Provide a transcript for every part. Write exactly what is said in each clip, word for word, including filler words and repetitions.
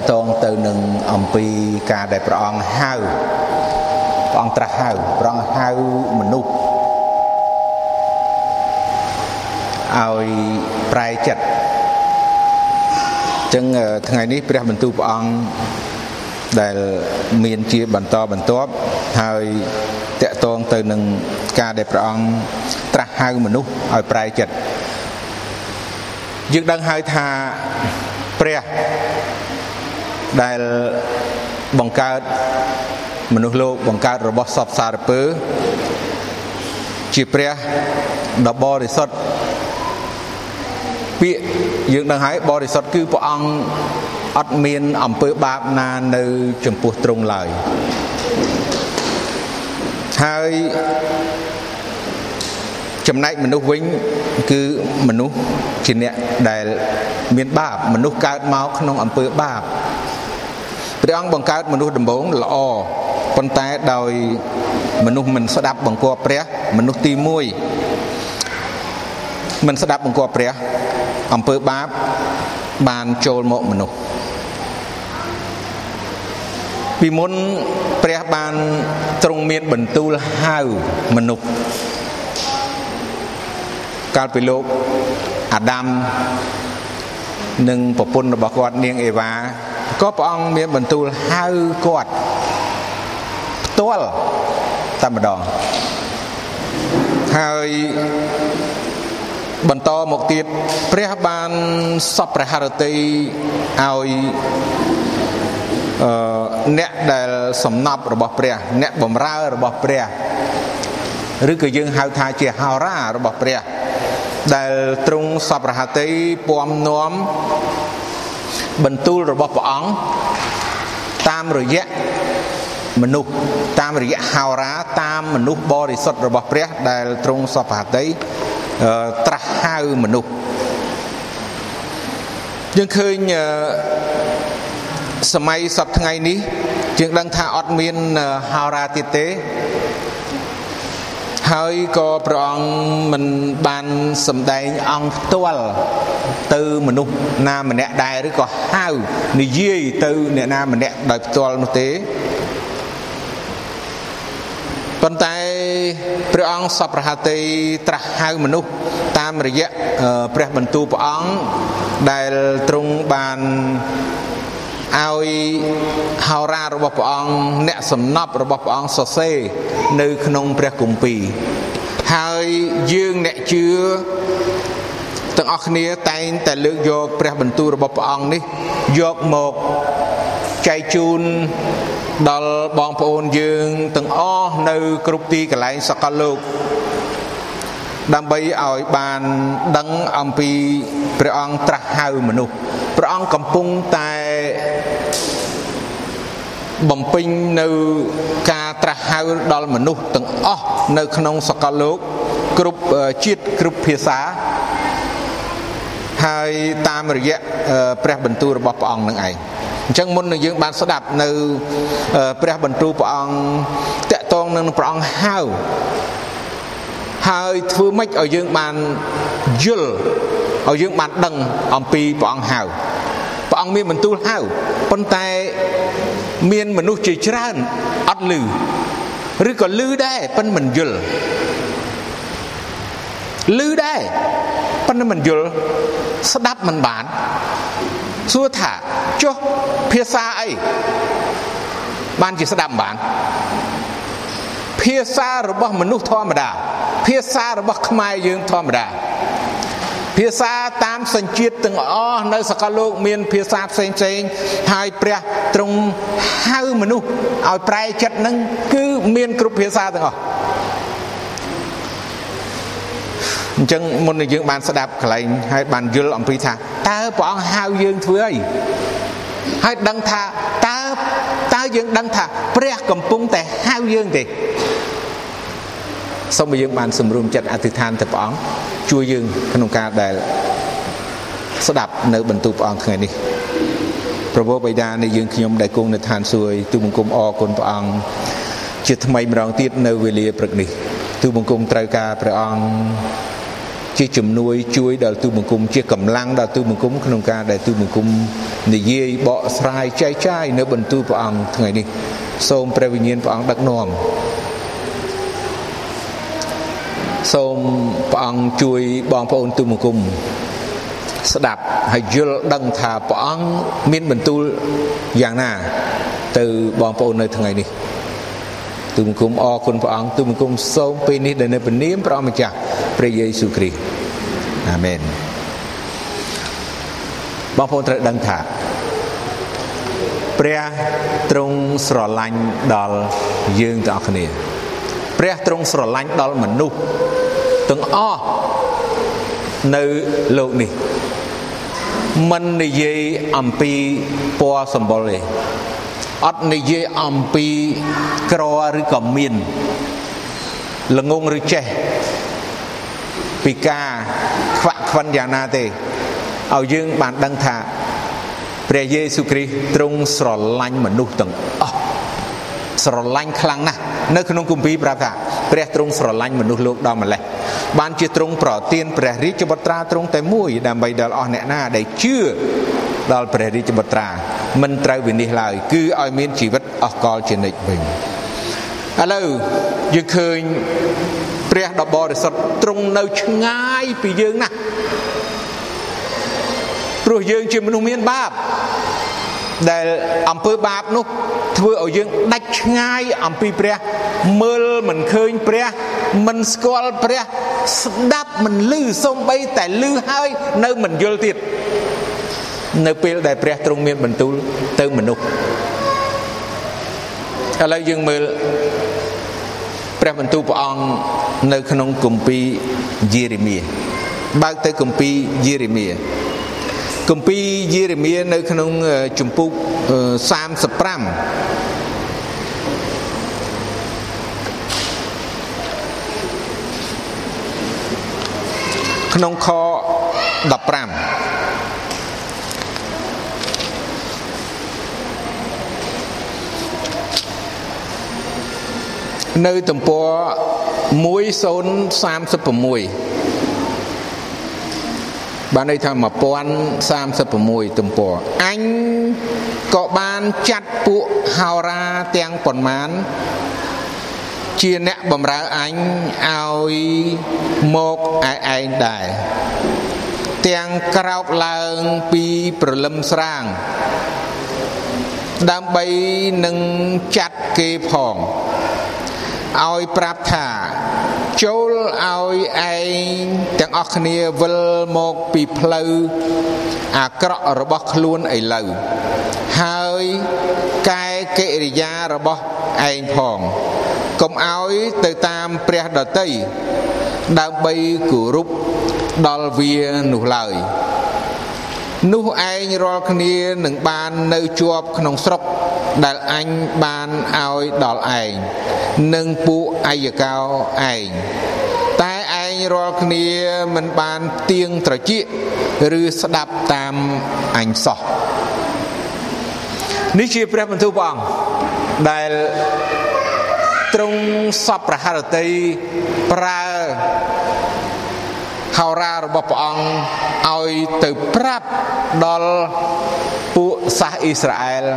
តងទៅនឹងអំពីការដែលព្រះអង្គហៅព្រះអង្គត្រាស់ហៅព្រះអង្គហៅមនុស្សឲ្យប្រែចិត្តអញ្ចឹងថ្ងៃនេះព្រះបន្ទូលព្រះអង្គដែលមានជាបន្តបន្ទាប់ហើយតកតងទៅនឹងការដែលព្រះអង្គត្រាស់ហៅមនុស្សឲ្យប្រែចិត្តយើងដឹងហើយថាព្រះដែលបង្កើតមនុស្សលោកបង្កើតរបស់សពសារពើជាព្រះដ៏បរិសុទ្ធពាក្យយើងដឹងហើយបរិសុទ្ធគឺព្រះអង្គអត់មានអំពើបាបណានៅចំពោះទ្រង់ឡើយហើយចំណែកមនុស្សវិញគឺមនុស្សជាអ្នកដែលមានបាបមនុស្សកើតមកក្នុងអំពើបាបព្រះអង្គបង្កើតមនុស្សដំបូងល្អប៉ុន្តែដោយមនុស្សមិនស្ដាប់បង្គាប់ព្រះមនុស្សទីមួយមិនស្ដាប់បង្គាប់ព្រះអំពើបាបបានចូលមកមនុស្សពីមុនព្រះបានទ្រង់មានបន្ទូលហៅមនុស្សកាលពីលោកអាដាមនិងប្រពន្ធរបស់គាត់នាងអេវ៉ាក៏ព្រះអង្គមានបន្ទូលហៅគាត់ផ្ទាល់តែម្ដងហើយបន្តមកទៀតព្រះបានសពព្រះハរតីឲ្យអឺអ្នកដែលសំណប់របស់ព្រះអ្នកបម្រើរបស់ព្រះឬក៏យើងហៅថាជាហោរារបស់ព្រះដែលទ្រង់សពព្រះハរតីពំនាំបន្ទូលរបស់ព្រះអង្គតាមរយៈមនុស្សតាមរយៈហោរាតាមមនុស្សបរិសុទ្ធរបស់ព្រះដែលទ្រង់សពព្រះハរតីត្រាស់ហៅមនុស្សយើងឃើញសម័យសពថ្ងៃនេះយើងដឹងថាអត់មានហោរាទៀតទេហើយក៏ព្រះអង្គមិនបានសម្ដែងអង្គផ្ទាល់ទៅមនុស្សណាម្នាក់ដែរឬក៏ហៅនិយាយទៅអ្នកណាម្នាក់ដោយផ្ទាល់នោះទេប៉ុន្តែព្រះអង្គសពព្រះハរតីត្រាស់ហៅមនុស្សតាមរយៈព្រះបន្ទូលព្រះអង្គដែលទ្រង់បានឲ្យហោរារបស់ព្រះអង្គអ្នកសំណប់របស់ព្រះអង្គសរសេរនៅក្នុងព្រះគម្ពីរហើយយើងអ្នកជឿទាំងអស់គ្នាតែងតែលើកយកព្រះបន្ទូលរបស់ព្រះអង្គនេះយកមកចែកជូនដល់បងប្អូនយើងទាំងអស់នៅគ្រប់ទីកន្លែងសកលលោកដើម្បីឲ្យបានដឹងអំពីព្រះអង្គត្រាស់ហៅមនុស្សព្រះអង្គកំពុងតែបំពេញនៅការត្រាស់ហៅដល់មនុស្សទាំងអស់នៅក្នុងសកលលោកគ្រប់ជាតិគ្រប់ភាសាហើយតាមរយៈព្រះបន្ទូលរបស់ព្រះអង្គនឹងឯងអញ្ចឹងមុននឹងយើងបានស្ដាប់នៅព្រះបន្ទូលព្រះអង្គតកតងនឹងព្រះអង្គហៅហើយធ្វើម៉េចឲ្យយើងបានយល់ឲ្យយើងបានដឹងអំពីព្រះអង្គហៅព្រះអង្គមានបន្ទូលហៅប៉ុន្តែមានមនុស្សជាច្រើនអត់ឮឬក៏ឮដែរប៉ុន្តែមិនយល់ឮដែរប៉ុន្តែមិនយល់ស្ដាប់មិនបានសួរថាចុះភាសាអីបានជាស្ដាប់មិនបានភាសារបស់មនុស្សធម្មតាភាសារបស់ខ្មែរយើងធម្មតាភាសាតាមសញ្ជាតិទាំងអស់នៅសកលលោកមានភាសាផ្សេងផ្សេងហើយព្រះទ្រង់ហៅមនុស្សឲ្យប្រែចិត្តនឹងគឺមានគ្រប់ភាសាទាំងអស់អញ្ចឹងមុននឹងយើងបានស្ដាប់កន្លែងហើយបានយល់អំពីថាតើព្រះអង្គហៅយើងធ្វើអីហើយដឹងថាតើតើយើងដឹងថាព្រះកំពុងតែហៅយើងទេសូមឲ្យយើងបានសម្រុំចិត្តអធិដ្ឋានទៅព្រះអង្គជួយយើងក្នុងការដែលស្ដាប់នៅបន្ទូលព្រះអង្គថ្ងៃនេះព្រះបិតានៃយើងខ្ញុំដែលគង់នៅឋានសួគ៌ទូលបង្គំអរគុណព្រះអង្គជាថ្មីម្ដងទៀតនៅវេលាព្រឹកនេះទូលបង្គំត្រូវការព្រះអង្គជាជំនួយជួយដល់ទូបង្គំជាកម្លាំងដល់ទូបង្គំក្នុងការដែលទូបង្គំនិយាយបកស្រាយចែកចាយនៅបន្ទូលព្រះអង្គថ្ងៃនេះសូមព្រះវិញ្ញាណព្រះអង្គដឹកនាំសូមព្រះអង្គជួយបងប្អូនទូបង្គំស្ដាប់ហើយយល់ដឹងថាព្រះអង្គមានបន្ទូលយ៉ាងណាទៅបងប្អូននៅថ្ងៃនេះទូបង្គំអរគុណព្រះអង្គទូបង្គំសូមពេលនេះដែលនៅព្រះនាមព្រះម្ចាស់ព្រះយេស៊ូវគ្រីស្ទអាមែនបងប្អូនត្រូវដឹងថាព្រះទ្រង់ស្រឡាញ់ដល់យើងទាំងអស់គ្នាព្រះទ្រង់ស្រឡាញ់ដល់មនុស្សទាំងអស់នៅលោកនេះមិននិយាយអំពីពណ៌សម្បុរទេអត់និយាយអំពីក្រឬក៏មានល្ងងឬចេះពីការខ្វាក់ខ្វិនយ៉ាងណាទេឲ្យយើងបានដឹងថាព្រះយេស៊ូវគ្រីស្ទទ្រង់ស្រឡាញ់មនុស្សទាំងអស់ស្រឡាញ់ខ្លាំងណាស់នៅក្នុងគម្ពីរប្រាប់ថាព្រះទ្រង់ស្រឡាញ់មនុស្សលោកដល់ម្លេះបានជាទ្រង់ប្រទានព្រះរាជបុត្រាទ្រង់តែមួយដើម្បីដល់អស់អ្នកណាដែលជឿដល់ព្រះរាជបុត្រាមិនត្រូវវិនិច្ឆ័យឡើយគឺឲ្យមានជីវិតអស់កលជានិច្ចវិញឥឡូវយើងឃើញព្រះដ៏បរិសុទ្ធទ្រង់នៅឆ្ងាយពីយើងណាស់ព្រោះយើងជាមនុស្សមានបាបដែលអំពើបាបនោះធ្វើឲ្យយើងដាច់ឆ្ងាយអំពីព្រះមើលមិនឃើញព្រះមិនស្គាល់ព្រះស្ដាប់មិនឮសូម្បីតែឮហើយនៅមិនយល់ទៀតនៅពេលដែលព្រះទ្រង់មានបន្ទូលទៅមនុស្សឥឡូវយើងមើលព្រះបន្ទូលព្រះអង្គនៅក្នុងគម្ពីរយេរេមៀបើកទៅគម្ពីរយេរេមៀគម្ពីរយេរេមៀនៅក្នុងជំពូកសាមសិបប្រាំក្នុងខដប់ប្រាំនៅទំព័រមួយnghìnសាមសិប៦បានន័យថាmột nghìnសាមសិប៦ទំព័រអញក៏បានចាត់ពួកហោរាទាំងប៉ុន្មានជាអ្នកបម្រើអញឲ្យមកឯឯងដែរទាំងក្រោកឡើងពីព្រលឹមស្រាងដើម្បីនឹងចាត់គេផងឲ្យប្រាប់ថាចូលឲ្យឯងទាំងអស់គ្នាវិលមកពីផ្លូវអាក្រក់របស់ខ្លួនឥឡូវហើយកែកិរិយារបស់ឯងផងកុំឲ្យទៅតាមព្រះដតីដើម្បីគោរពដល់វានោះឡើយនោះឯងរាល់គ្នានឹងបាននៅជាប់ក្នុងស្រុកដែលអញបានឲ្យដល់ឯងនិងពួកអាយកោឯងតែឯងរាល់គ្នាមិនបានទៀងត្រចៀកឬស្ដាប់តាមអញសោះនេះជាព្រះបន្ទូលព្រះអង្គដែលទ្រង់សពប្រហារតីប្រើហោរារបស់ព្រះអង្គឲ្យទៅប្រាប់ដល់ពួកសាសអ៊ីស្រាអែល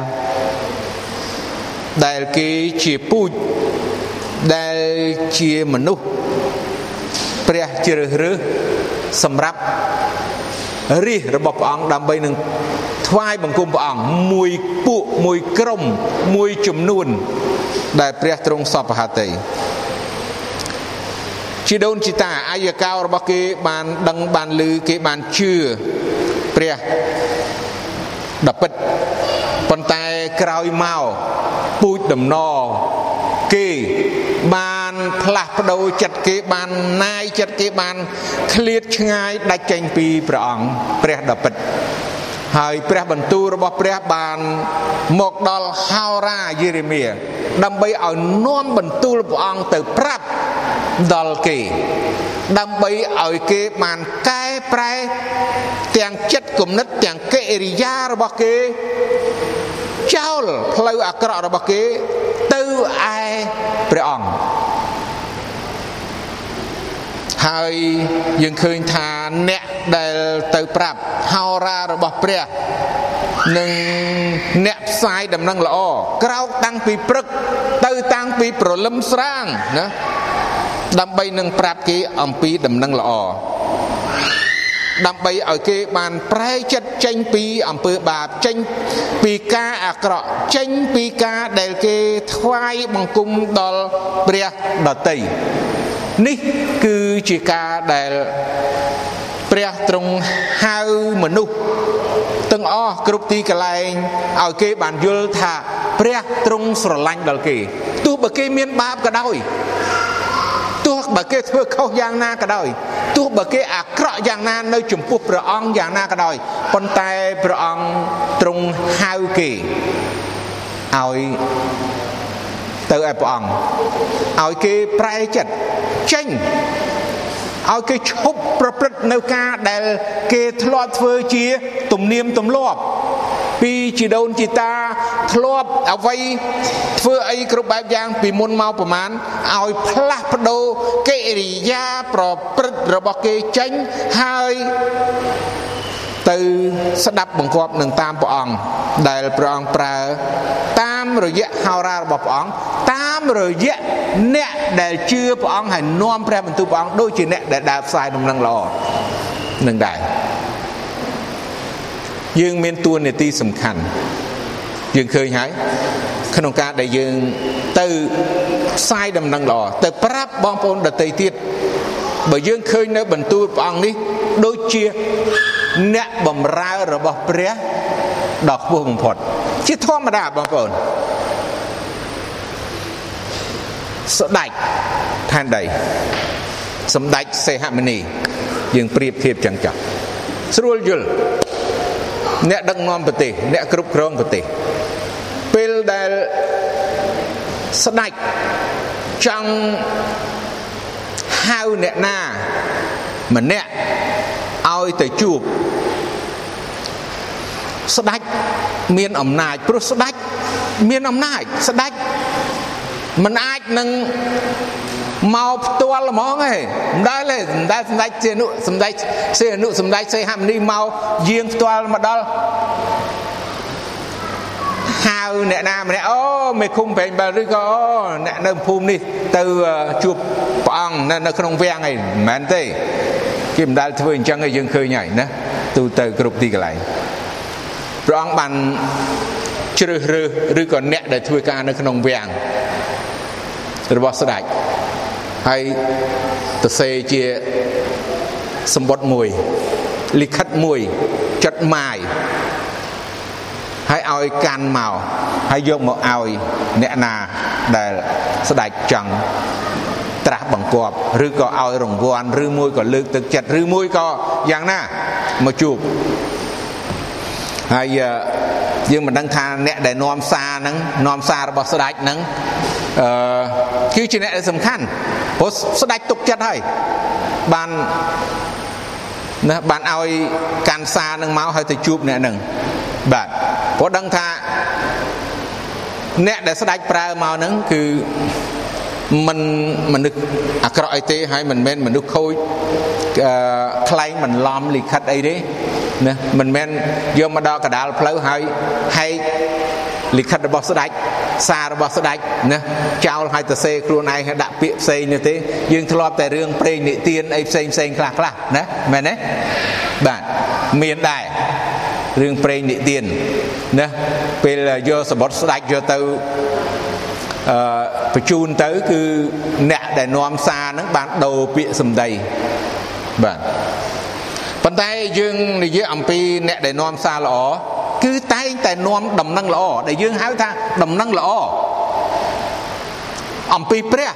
ដែលគេជាពូជដែលជាមនុស្សព្រះជ្រើសរើសសម្រាប់រាជរបស់ព្រះអង្គដើម្បីនឹងថ្វាយបង្គំព្រះអង្គមួយពួកមួយក្រុមមួយចំនួនដែលព្រះទ្រង់សពហត្ថីជីដូនជីតាអាយកោរបស់គេបានដឹងបានឮគេបានជឿព្រះដ៏ពិតប៉ុន្តែក្រោយមកពូជដំណរគេបានផ្លាស់ប្ដូរចិត្តគេបានណាយចិត្តគេបានឃ្លាតឆ្ងាយដាច់ចេញពីព្រះអង្គព្រះដ៏ពិតហើយព្រះបន្ទូលរបស់ព្រះបានមកដល់ហោរាយេរេមៀដើម្បីឲ្យនាំបន្ទូលព្រះអង្គទៅប្រាប់ដល់គេដើម្បីឲ្យគេបានកែប្រែទាំងចិត្តគំនិតទាំងកិរិយារបស់គេចោលផ្លូវអាក្រក់របស់គេទៅឯព្រះអង្គហើយយើងឃើញថាអ្នកដែលទៅប្រាប់ហោរារបស់ព្រះនឹងអ្នកផ្សាយដំណឹងល្អក្រោកតាំងពីព្រឹកទៅតាំងពីព្រលឹមស្រាងណាដើម្បីនឹងប្រាប់គេអំពីដំណឹងល្អដើម្បីឲ្យគេបានប្រែចិត្តចេញពីអំពើបាបចេញពីការអាក្រក់ចេញពីការដែលគេថ្វាយបង្គំដល់ព្រះដតីនេះគឺជាការដែលព្រះទ្រង់ហៅមនុស្សទាំងអស់គ្រប់ទីកន្លែងឲ្យគេបានយល់ថាព្រះទ្រង់ស្រឡាញ់ដល់គេទោះបើគេមានបាបក៏ដោយទោះបើគេធ្វើខុសយ៉ាងណាក៏ដោយទោះបើគេអាក្រក់យ៉ាងណានៅចំពោះព្រះអង្គយ៉ាងណាក៏ដោយប៉ុន្តែព្រះអង្គទ្រង់ហៅគេឲ្យទៅឲ្យព្រះអង្គឲ្យគេប្រែចិត្តចេញឲ្យគេឈប់ប្រព្រឹត្តនៅការដែលគេធ្លាប់ធ្វើជាទំនៀមទម្លាប់ពីជីដូនជីតាធ្លាប់អ្វីធ្វើអីគ្រប់បែបយ៉ាងពីមុនមកប្រមាណឲ្យផ្លាស់ប្ដូរកិរិយាប្រព្រឹត្តរបស់គេចេញហើយទៅស្ដាប់បង្គាប់នឹងតាមព្រះអង្គដែលព្រះអង្គប្រើតាមរយៈហោរារបស់ព្រះអង្គតាមរយៈអ្នកដែលជឿព្រះអង្គហើយនាំព្រះបន្ទូលព្រះអង្គដូចជាអ្នកដែលដើរផ្សាយដំណឹងល្អនឹងដែរយើងមានតួនាទីសំខាន់យើងឃើញហើយក្នុងការដែលយើងទៅផ្សាយដំណឹងល្អទៅប្រាប់បងប្អូនដទៃទៀតបើយើងឃើញនៅបន្ទូលព្រះអង្គនេះដូចជាអ្នកបម្រើរបស់ព្រះដ៏ខ្ពស់បំផុតជាធម្មតាបងប្អូនស្ដេចផែនដីសម្ដេចសីហមុនីយើងប្រៀបធៀបចឹងចុះស្រួលយល់អ្នកដឹកនាំប្រទេសអ្នកគ្រប់គ្រងប្រទេសពេលដែលស្ដេចចង់ហៅអ្នកណាម្នាក់ឲ្យទៅជួបស្ដេចមានអំណាចព្រោះស្ដេចមានអំណាចស្ដេចមិនអាចនឹងមកផ្ទាល់ហ្មងទេមិនដែលទេមិនដែលសម្ដេចសីហនុសម្ដេចសីហនុសម្ដេចសីហមុនីមកយាងផ្ទាល់មកដល់ហៅអ្នកណាម្នាក់អូមេឃុំប្រេងបែលឬក៏អ្នកនៅភូមិនេះទៅជួបព្រះអង្គនៅនៅក្នុងវាំងអីមិនមែនទេគេមិនដែលធ្វើអញ្ចឹងឯងយើងឃើញហើយណាទូទៅគ្រប់ទីកន្លែងព្រះអង្គបានជ្រើសរើសឬក៏អ្នកដែលធ្វើការនៅក្នុងវាំងរបស់ស្ដេចហើយទៅសេជាសម្បត្តិមួយលិខិតមួយចុចម៉ាយហើយឲ្យកាន់មកហើយយកមកឲ្យអ្នកណាដែលស្ដេចចង់ត្រាស់បង្គាប់ឬក៏ឲ្យរង្វាន់ឬមួយក៏លើកទឹកចិត្តឬមួយក៏យ៉ាងណាមកជួបហើយយើងមិនដឹងថាអ្នកដែលនាំសារហ្នឹងនាំសាររបស់ស្ដេចហ្នឹងអឺគឺជាអ្នកដែលសំខាន់ព្រោះស្ដេចទុកចិត្តហើយបានណាបានឲ្យកាន់សារហ្នឹងមកហើយទៅជួបអ្នកហ្នឹងបាទព្រោះដឹងថាអ្នកដែលស្ដេចប្រើមកហ្នឹងគឺមិនមនុស្សអាក្រក់អីទេហើយមិនមែនមនុស្សខូចអឺខ្លែងបន្លំលិខិតអីទេណាមិនមែនយកមកដល់កដាលផ្លូវហើយហែកលិខិតរបស់ស្ដេចសាររបស់ស្ដេចណាចោលឲ្យទៅសេខ្លួនឯងឲ្យដាក់ពាក្យផ្សេងនេះទេយើងធ្លាប់តែរឿងព្រេងនិទានអីផ្សេងផ្សេងខ្លះខ្លះណាមែនទេបាទមានដែររឿងព្រេងនិទានណាពេលយកសម្បត្តិស្ដេចយកទៅអឺបញ្ជូនទៅគឺអ្នកដែលនាំសារហ្នឹងបានដូរពាក្យសម្ដីបាទប៉ុន្តែយើងនិយាយអំពីអ្នកដែលនាំសារល្អគឺតែងតែនាំដំណឹងល្អដែលយើងហៅថាដំណឹងល្អអំពីព្រះ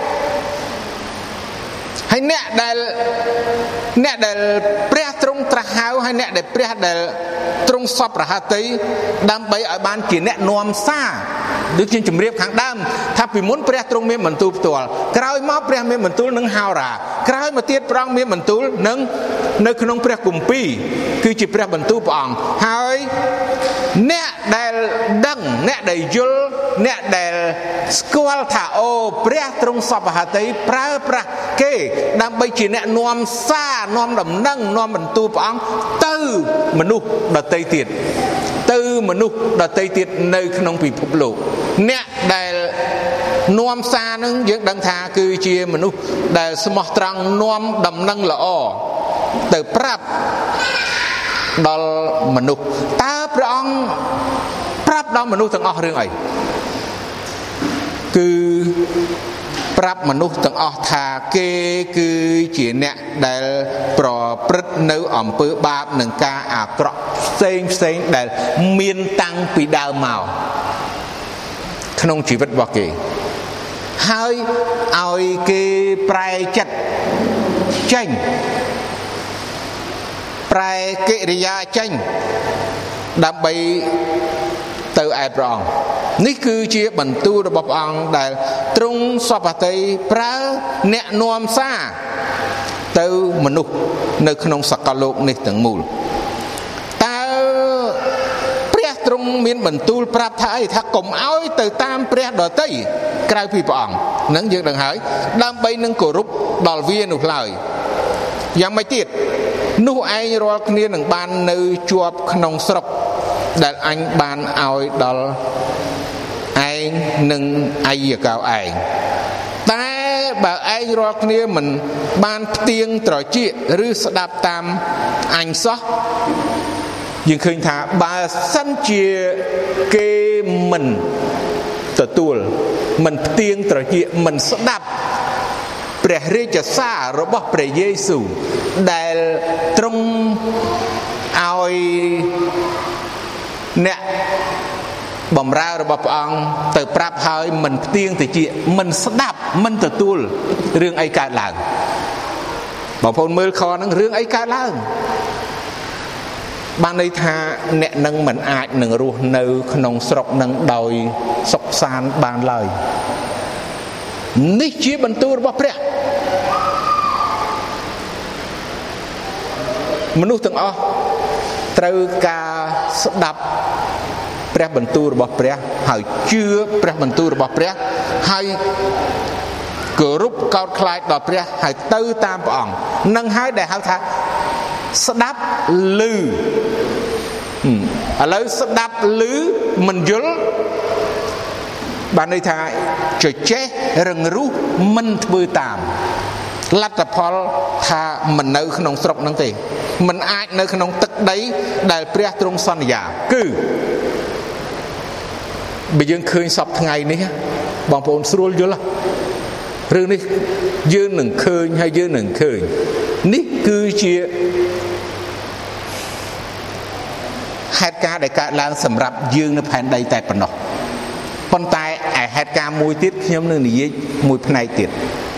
ហើយអ្នកដែលអ្នកដែលព្រះទ្រង់ត្រាស់ហៅហើយអ្នកដែលព្រះដែលទ្រង់សពរហតីដើម្បីឲ្យបានជាអ្នកនាំសារដូចជាជំរាបខាងដើមថាពីមុនព្រះទ្រង់មានបន្ទូលផ្ទាល់ក្រោយមកព្រះមានបន្ទូលនឹងហោរាក្រោយមកទៀតព្រះអង្គមានបន្ទូលនឹងនៅក្នុងព្រះគម្ពីរគឺជាព្រះបន្ទូលព្រះអង្គហើយអ្នកដែលដឹងអ្នកដែលយល់អ្នកដែលស្គាល់ថាអូព្រះទ្រង់សពហត្ថីប្រើប្រាស់គេដើម្បីជាអ្នកនាំសារនាំដំណឹងនាំបន្ទូលព្រះអង្គទៅមនុស្សដទៃទៀតទៅមនុស្សដទៃទៀតនៅក្នុងពិភពលោកអ្នកដែលនាំសារនឹងយើងដឹងថាគឺជាមនុស្សដែលស្មោះត្រង់នាំដំណឹងល្អទៅប្រាប់ដល់មនុស្សតើព្រះអង្គប្រាប់ដល់មនុស្សទាំងអស់រឿងអីគឺប្រាប់មនុស្សទាំងអស់ថាគេគឺជាអ្នកដែលប្រព្រឹត្តនៅអំពើបាបនិងការអាក្រក់ផ្សេងផ្សេងដែលមានតាំងពីដើមមកក្នុងជីវិតរបស់គេហើយឲ្យគេប្រែចិត្តចេញប្រែកិរិយាចេញដើម្បីទៅឯព្រះអង្គនេះគឺជាបន្ទូលរបស់ព្រះអង្គដែលទ្រង់សពហត្ថីប្រើអ្នកនាំសារទៅមនុស្សនៅក្នុងសកលលោកនេះទាំងមូលតើព្រះទ្រង់មានបន្ទូលប្រាប់ថាអីថាកុំឲ្យទៅតាមព្រះដទៃក្រៅពីព្រះអង្គនឹងយើងដឹងហើយដើម្បីនឹងគោរពដល់វានោះឡើយយ៉ាងម៉េចទៀតនោះឯងរាល់គ្នានឹងបាននៅជាប់ក្នុងស្រុកដែលអញបានឲ្យដល់ឯងនិងអាយកោឯងតែបើឯងរាល់គ្នាមិនបានផ្ទៀងត្រចៀកឬស្ដាប់តាមអញសោះយើងឃើញថាបើសិនជាគេមិនទទួលមិនផ្ទៀងត្រចៀកមិនស្ដាប់ព្រះរាជសាររបស់ព្រះយេស៊ូវដែលទ្រង់ឲ្យអ្នកបម្រើរបស់ព្រះអង្គទៅប្រាប់ហើយមិនផ្ទៀងទៅជាមិនស្ដាប់មិនទទួលរឿងអីកើតឡើងបងប្អូនមើលខហ្នឹងរឿងអីកើតឡើងបានន័យថាអ្នកនឹងមិនអាចនឹងរស់នៅក្នុងស្រុកនឹងដោយសុខសាន្តបានឡើយនេះជាបន្ទូលរបស់ព្រះមនុស្សទាំងអស់ត្រូវការស្ដាប់ព្រះបន្ទូលរបស់ព្រះហើយជឿព្រះបន្ទូលរបស់ព្រះហើយគោរពកោតខ្លាចដល់ព្រះហើយទៅតាមព្រះអង្គនឹងហើយដែលហៅថាស្ដាប់ឮឥឡូវស្ដាប់ឮមិនយល់បានន័យថាជជែករឹងរូសមិនធ្វើតាមលទ្ធផលថាមិននៅក្នុងស្រុកហ្នឹងទេមិនអាចនៅក្នុងទឹកដីដែលព្រះទ្រង់សន្យាគឺបើយើងឃើញសពថ្ងៃនេះបងប្អូនស្រួលយល់រឿងនេះយើងនឹងឃើញហើយយើងនឹងឃើញនេះគឺជាហេតុការណ៍ដែលកើតឡើងសម្រាប់យើងនៅផែនដីតែប៉ុណ្ណោះប៉ុន្តែឯហេតុការណ៍មួយទៀតខ្ញុំនឹងនិយាយមួយផ្នែកទៀត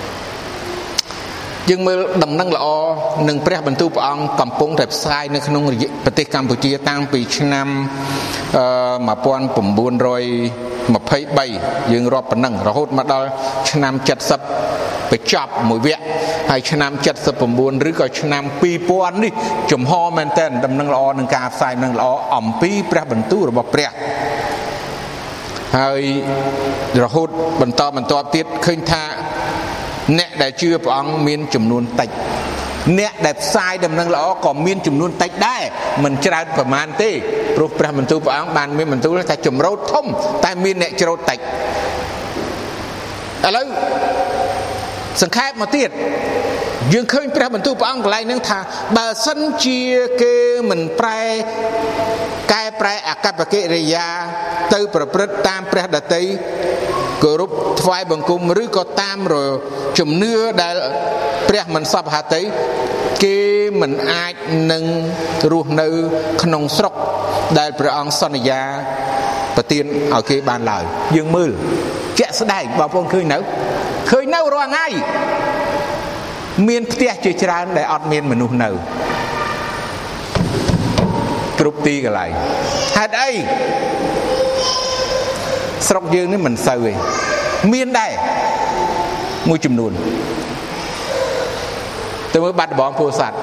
យើងមើលដំណឹងល្អនឹងព្រះបន្ទូលព្រះអង្គកំពុងតែផ្សាយនៅក្នុងប្រទេសកម្ពុជាតាំងពីឆ្នាំអឺnineteen twenty-threeយើងរាប់ប៉ុណ្ណឹងរហូតមកដល់ឆ្នាំseventyបញ្ចប់មួយវគ្គហើយឆ្នាំseventy-nineឬក៏ឆ្នាំtwo thousandនេះចំហមែនតើដំណឹងល្អនឹងការផ្សាយដំណឹងល្អអំពីព្រះបន្ទូលរបស់ព្រះហើយរហូតបន្តបន្តទៀតឃើញថាអ្នកដែលជឿព្រះអង្គមានចំនួនតិចអ្នកដែលផ្សាយដំណឹងល្អក៏មានចំនួនតិចដែរមិនច្រើនប្រមាណទេព្រោះព្រះបន្ទូលព្រះអង្គបានមានបន្ទូលថាចម្រោតធំតែមានអ្នកច្រូតតិចឥឡូវសង្ខេបមកទៀតយើងឃើញព្រះបន្ទូលព្រះអង្គកន្លែងហ្នឹងថាបើសិនជាគេមិនប្រែកែប្រែអកប្បកិរិយាទៅប្រព្រឹត្តតាមព្រះដតីគោរពថ្វាយបង្គំឬក៏តាមជំនឿដែលព្រះមិនសពហត្ថីគេមិនអាចនឹងរស់នៅក្នុងស្រុកដែលព្រះអង្គសន្យាប្រទានឲ្យគេបានឡើយយើងមើលជាក់ស្ដែងបងប្អូនឃើញនៅឃើញនៅរាល់ថ្ងៃមានផ្ទះជាច្រើនដែលអត់មានមនុស្សនៅគ្រប់ទីកន្លែងហេតុអីស្រុកយើងនេះមិនសូវទេមានដែរមួយចំនួនទៅមើលបាត់ដំបងពោធិ៍សាត់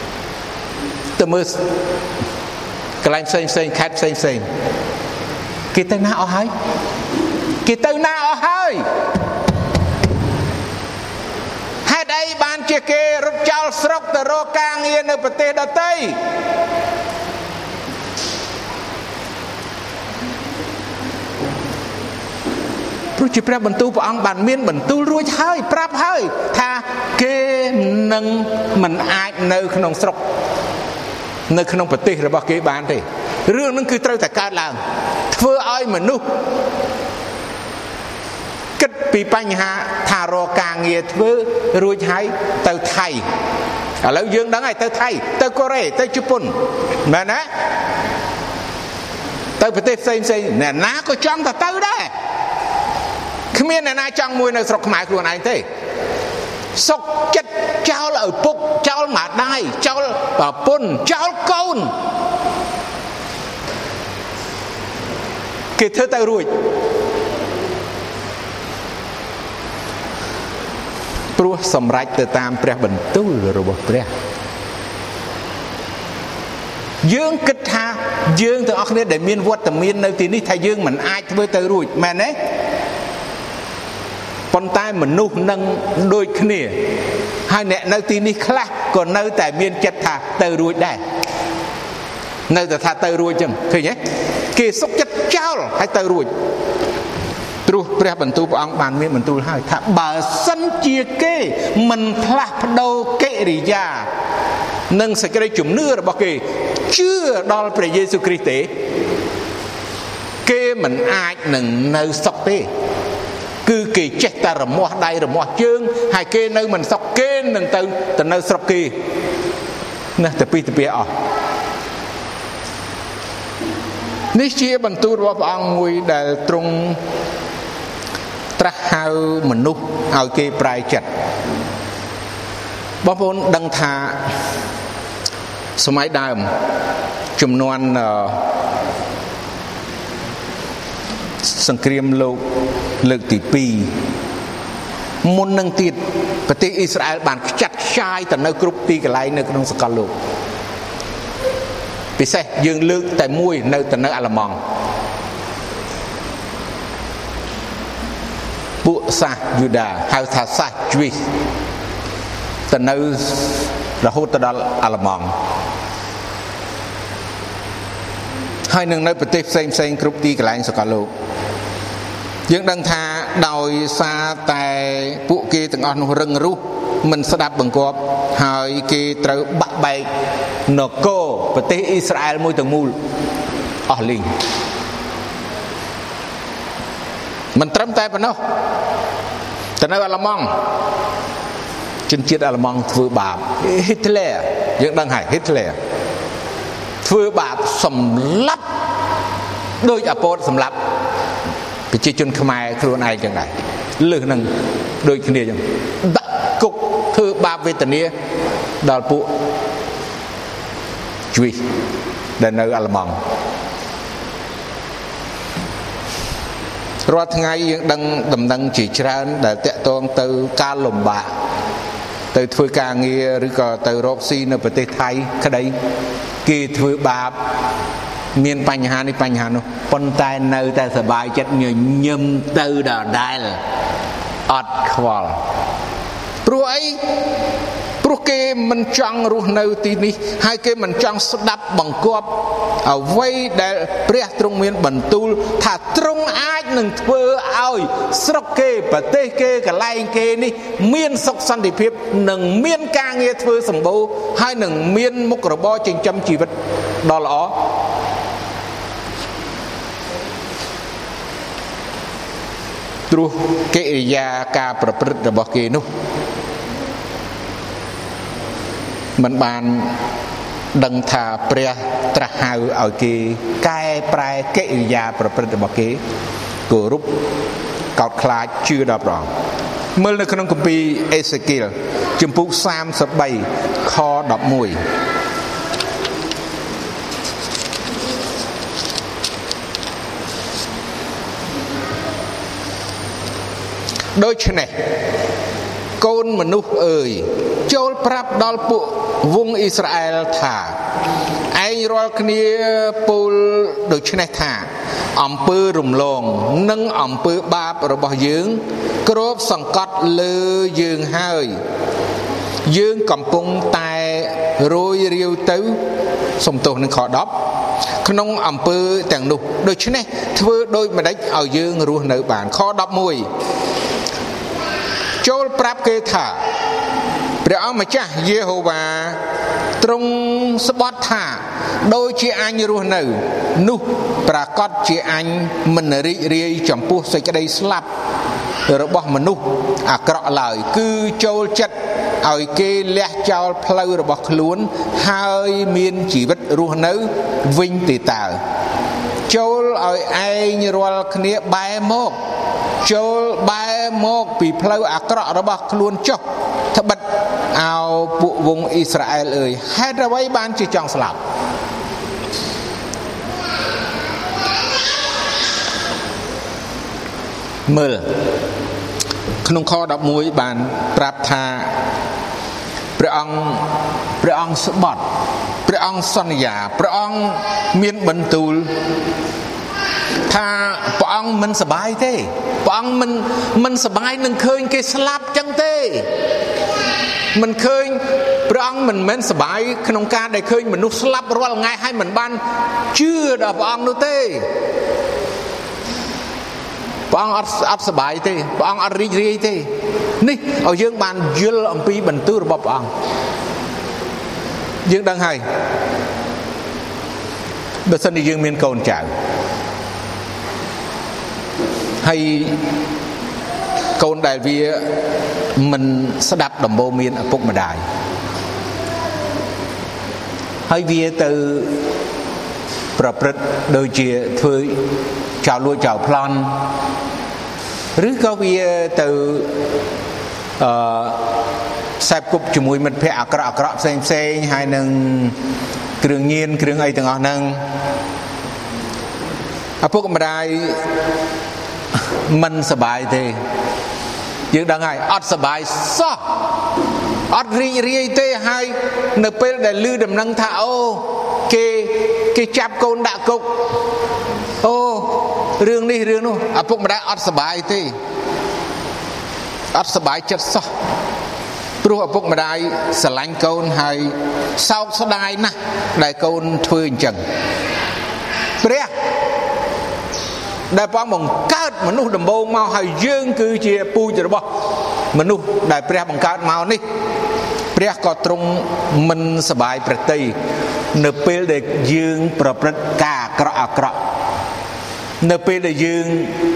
ទៅមើលកន្លែងផ្សេងផ្សេងខេត្តផ្សេងផ្សេងគេទៅណាអស់ហើយគេទៅណាអស់ហើយហេតុអីបានជាគេរត់ចោលស្រុកទៅរកការងារនៅប្រទេសដទៃព្រោះជាព្រះបន្ទូលព្រះអង្គបានមានបន្ទូលរួចហើយប្រាប់ហើយថាគេនឹងមិនអាចនៅក្នុងស្រុកនៅក្នុងប្រទេសរបស់គេបានទេរឿងហ្នឹងគឺត្រូវតែកើតឡើងធ្វើឲ្យមនុស្សគិតពីបញ្ហាថារកការងារធ្វើរួចហើយទៅថៃឥឡូវយើងដឹងហើយទៅថៃទៅកូរ៉េទៅជប៉ុនមែនទេទៅប្រទេសផ្សេងផ្សេងអ្នកណាក៏ចង់ទៅទៅដែរគ្មានអ្នកណាចង់មួយនៅស្រុកខ្មែរខ្លួនឯងទេសុកចិត្តចោលឪពុកចោលម្ដាយចោលប្រពន្ធចោលកូនគេធ្វើទៅរួចព្រោះសម្រេចទៅតាមព្រះបន្ទូលរបស់ព្រះយើងគិតថាយើងទាំងអស់គ្នាដែលមានវត្តមាននៅទីនេះថាយើងមិនអាចធ្វើទៅរួចមែនទេប៉ុន្តែមនុស្សនឹងដូចគ្នាហើយអ្នកនៅទីនេះខ្លះក៏នៅតែមានចិត្តថាទៅរួចដែរនៅតែថាទៅរួចចឹងឃើញទេគេសុខចិត្តចោលហើយទៅរួចព្រោះព្រះបន្ទូលព្រះអង្គបានមានបន្ទូលហើយថាបើសិនជាគេមិនផ្លាស់ប្ដូរកិរិយានិងសេចក្តីជំនឿរបស់គេជឿដល់ព្រះយេស៊ូវគ្រីស្ទទេគេមិនអាចនឹងនៅសុខទេគឺគេចេះតែរមាស់ដៃរមាស់ជើងហើយគេនៅមិនសុខគេនឹងទៅទៅនៅស្រុកគេណាទៅពីទៅពីអស់នេះជាបន្ទូលរបស់ព្រះអង្គមួយដែលទ្រង់ត្រាស់ហៅមនុស្សឲ្យគេប្រែចិត្តបងប្អូនដឹងថាសម័យដើមជំនាន់សង្គ្រាមលោកលើកទីពីរមុននឹងទៀតប្រទេសអ៊ីស្រាអែលបានខ្ចាត់ខ្ចាយទៅនៅគ្រប់ទីកន្លែងនៅក្នុងសកលលោកពិសេសយើងលើកតែមួយនៅទៅនៅអាល្លឺម៉ង់ពួកសាសយូដាហៅថាសាសជ្វីសទៅនៅរហូតទៅដល់អាល្លឺម៉ង់ហើយនឹងនៅប្រទេសផ្សេងផ្សេងគ្រប់ទីកន្លែងសកលលោកយើងដឹងថាដោយសារតែពួកគេទាំងអស់នោះរឹងរូសមិនស្ដាប់បង្គាប់ហើយគេត្រូវបាក់បែកនគរប្រទេសអ៊ីស្រាអែលមួយទាំងមូលអស់លីងមិនត្រឹមតែប៉ុណ្ណោះទៅនៅអាល្លឺម៉ង់ជនជាតិអាល្លឺម៉ង់ធ្វើបាបហ៊ីតឡែរយើងដឹងហើយហ៊ីតឡែរធ្វើបាបសម្លាប់ដោយអាប៉ូតសម្លាប់ប្រជាជនខ្មែរខ្លួនឯងចឹងដែរលើសនឹងដូចគ្នាចឹងដាក់គុកធ្វើបាបវេទនាដល់ពួកជ្វីសដែលនៅអាល្លឺម៉ង់រាល់ថ្ងៃយើងដឹងដំណឹងជាច្រើនដែលតាក់ទងទៅការលំបាកទៅធ្វើការងារឬក៏ទៅរកស៊ីនៅប្រទេសថៃក្តីគេធ្វើបាបមានបញ្ហានេះបញ្ហានោះប៉ុន្តែនៅតែសប្បាយចិត្តញញឹមទៅដដែលអត់ខ្វល់ព្រោះអីព្រោះគេមិនចង់រស់នៅទីនេះហើយគេមិនចង់ស្ដាប់បង្គាប់អ្វីដែលព្រះទ្រង់មានបន្ទូលថាទ្រង់អាចនឹងធ្វើឲ្យស្រុកគេប្រទេសគេកន្លែងគេនេះមានសុខសន្តិភាពនិងមានការងារធ្វើសម្បូរហើយនឹងមានមុខរបរចិញ្ចឹមជីវិតដ៏ល្អព្រោះកិរិយាការប្រព្រឹត្តរបស់គេនោះមិនបានដឹងថាព្រះត្រាស់ហៅឲ្យគេកែប្រែកិរិយាប្រព្រឹត្តរបស់គេគោរពកោតខ្លាចជឿដល់ព្រះអង្គមើលនៅក្នុងគម្ពីរអេសេគៀលជំពូកសាមសិបបីខដប់មួយដូច្នេះកូនមនុស្សអើយចូលប្រាប់ដល់ពួកវង្សអ៊ីស្រាអែលថាឯងរាល់គ្នាពោលដូច្នេះថាអំពើរំលងនិងអំពើបាបរបស់យើងគ្របសង្កត់លើយើងហើយយើងកំពុងតែរយរាវទៅសំទោសនឹងខដប់ក្នុងអំពើទាំងនោះដូច្នេះធ្វើដូចម្ដេចឲ្យយើងរស់នៅបានខដប់មួយចូលប្រាប់គេថាព្រះអង្គម្ចាស់យេហូវ៉ាទ្រង់ស្បត់ថាដូចជាអញរស់នៅនោះប្រកាសជាអញមិនរីករាយចំពោះសេចក្តីស្លាប់របស់មនុស្សអាក្រក់ឡើយគឺចូលចិត្តឲ្យគេលះចោលផ្លូវរបស់ខ្លួនហើយមានជីវិតរស់នៅវិញទេតើចូលឲ្យឯងរាល់គ្នាបែរមកចូលបែរមកពីផ្លូវអាក្រក់របស់ខ្លួនចុះត្បិតឲ្យពួកវងអ៊ីស្រាអែលអើយហេតុអ្វីបានជាចង់ស្លាប់មើលក្នុងខដប់មួយបានប្រាប់ថាព្រះអង្គព្រះអង្គស្បត់ព្រះអង្គសន្យាព្រះអង្គមានបន្ទូលថាព្រះអង្គមិនសប្បាយទេព្រះអង្គមិនមិនសប្បាយនឹងឃើញគេស្លាប់ចឹងទេមិនឃើញព្រះអង្គមិនមែនសប្បាយក្នុងការដែលឃើញមនុស្សស្លាប់រាល់ថ្ងៃហើយមិនបានជឿដល់ព្រះអង្គនោះទេព្រះអង្គអត់អត់សប្បាយទេព្រះអង្គអត់រីករាយទេនេះឲ្យយើងបានយល់អំពីបន្ទូលរបស់ព្រះអង្គយើងដឹងហើយបើសិនជាយើងមានកូនចៅហើយកូនដែលវាមិនស្ដាប់ដំបូន្មានឪពុកម្ដាយហើយវាទៅប្រព្រឹត្តដូចជាធ្វើចោលលួចចោលប្លន់ឬក៏វាទៅអឺខ្សែគប់ជាមួយមិត្តភ័ក្តិអាក្រក់អាក្រក់ផ្សេងផ្សេងហើយនឹងគ្រឿងញៀនគ្រឿងអីទាំងអស់ហ្នឹងឪពុកម្ដាយមិនសប្បាយទេយើងដឹងហើយអត់សប្បាយសោះអត់រីករាយទេហើយនៅពេលដែលឮដំណឹងថាអូគេគេចាប់កូនដាក់គុកអូរឿងនេះរឿងនោះឪពុកម្ដាយអត់សប្បាយទេអត់សប្បាយចិត្តសោះព្រោះឪពុកម្ដាយស្រឡាញ់កូនហើយសោកស្ដាយណាស់ដែលកូនធ្វើអញ្ចឹងព្រះដែលព្រះបង្កើតមនុស្សដំបូងមកហើយយើងគឺជាពូជរបស់មនុស្សដែលព្រះបង្កើតមកនេះព្រះក៏ទ្រង់មិនសប្បាយប្រតិនៅពេលដែលយើងប្រព្រឹត្តការអាក្រក់អាក្រក់នៅពេលដែលយើង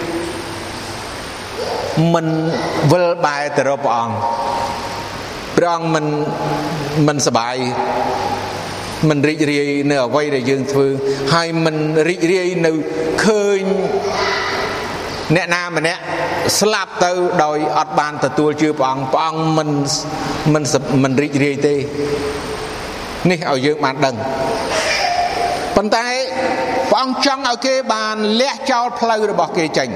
មិនវិលបែរទៅរកព្រះអង្គព្រះអង្គមិនមិនសប្បាយមិនរីករាយនៅអ្វីដែលយើងធ្វើហើយមិនរីករាយនៅឃើញអ្នកណាម្នាក់ស្លាប់ទៅដោយអត់បានទទួលជឿព្រះអង្គព្រះអង្គមិនមិនមិនរីករាយទេនេះឲ្យយើងបានដឹងប៉ុន្តែព្រះអង្គចង់ឲ្យគេបានលះចោលផ្លូវរបស់គេចេញ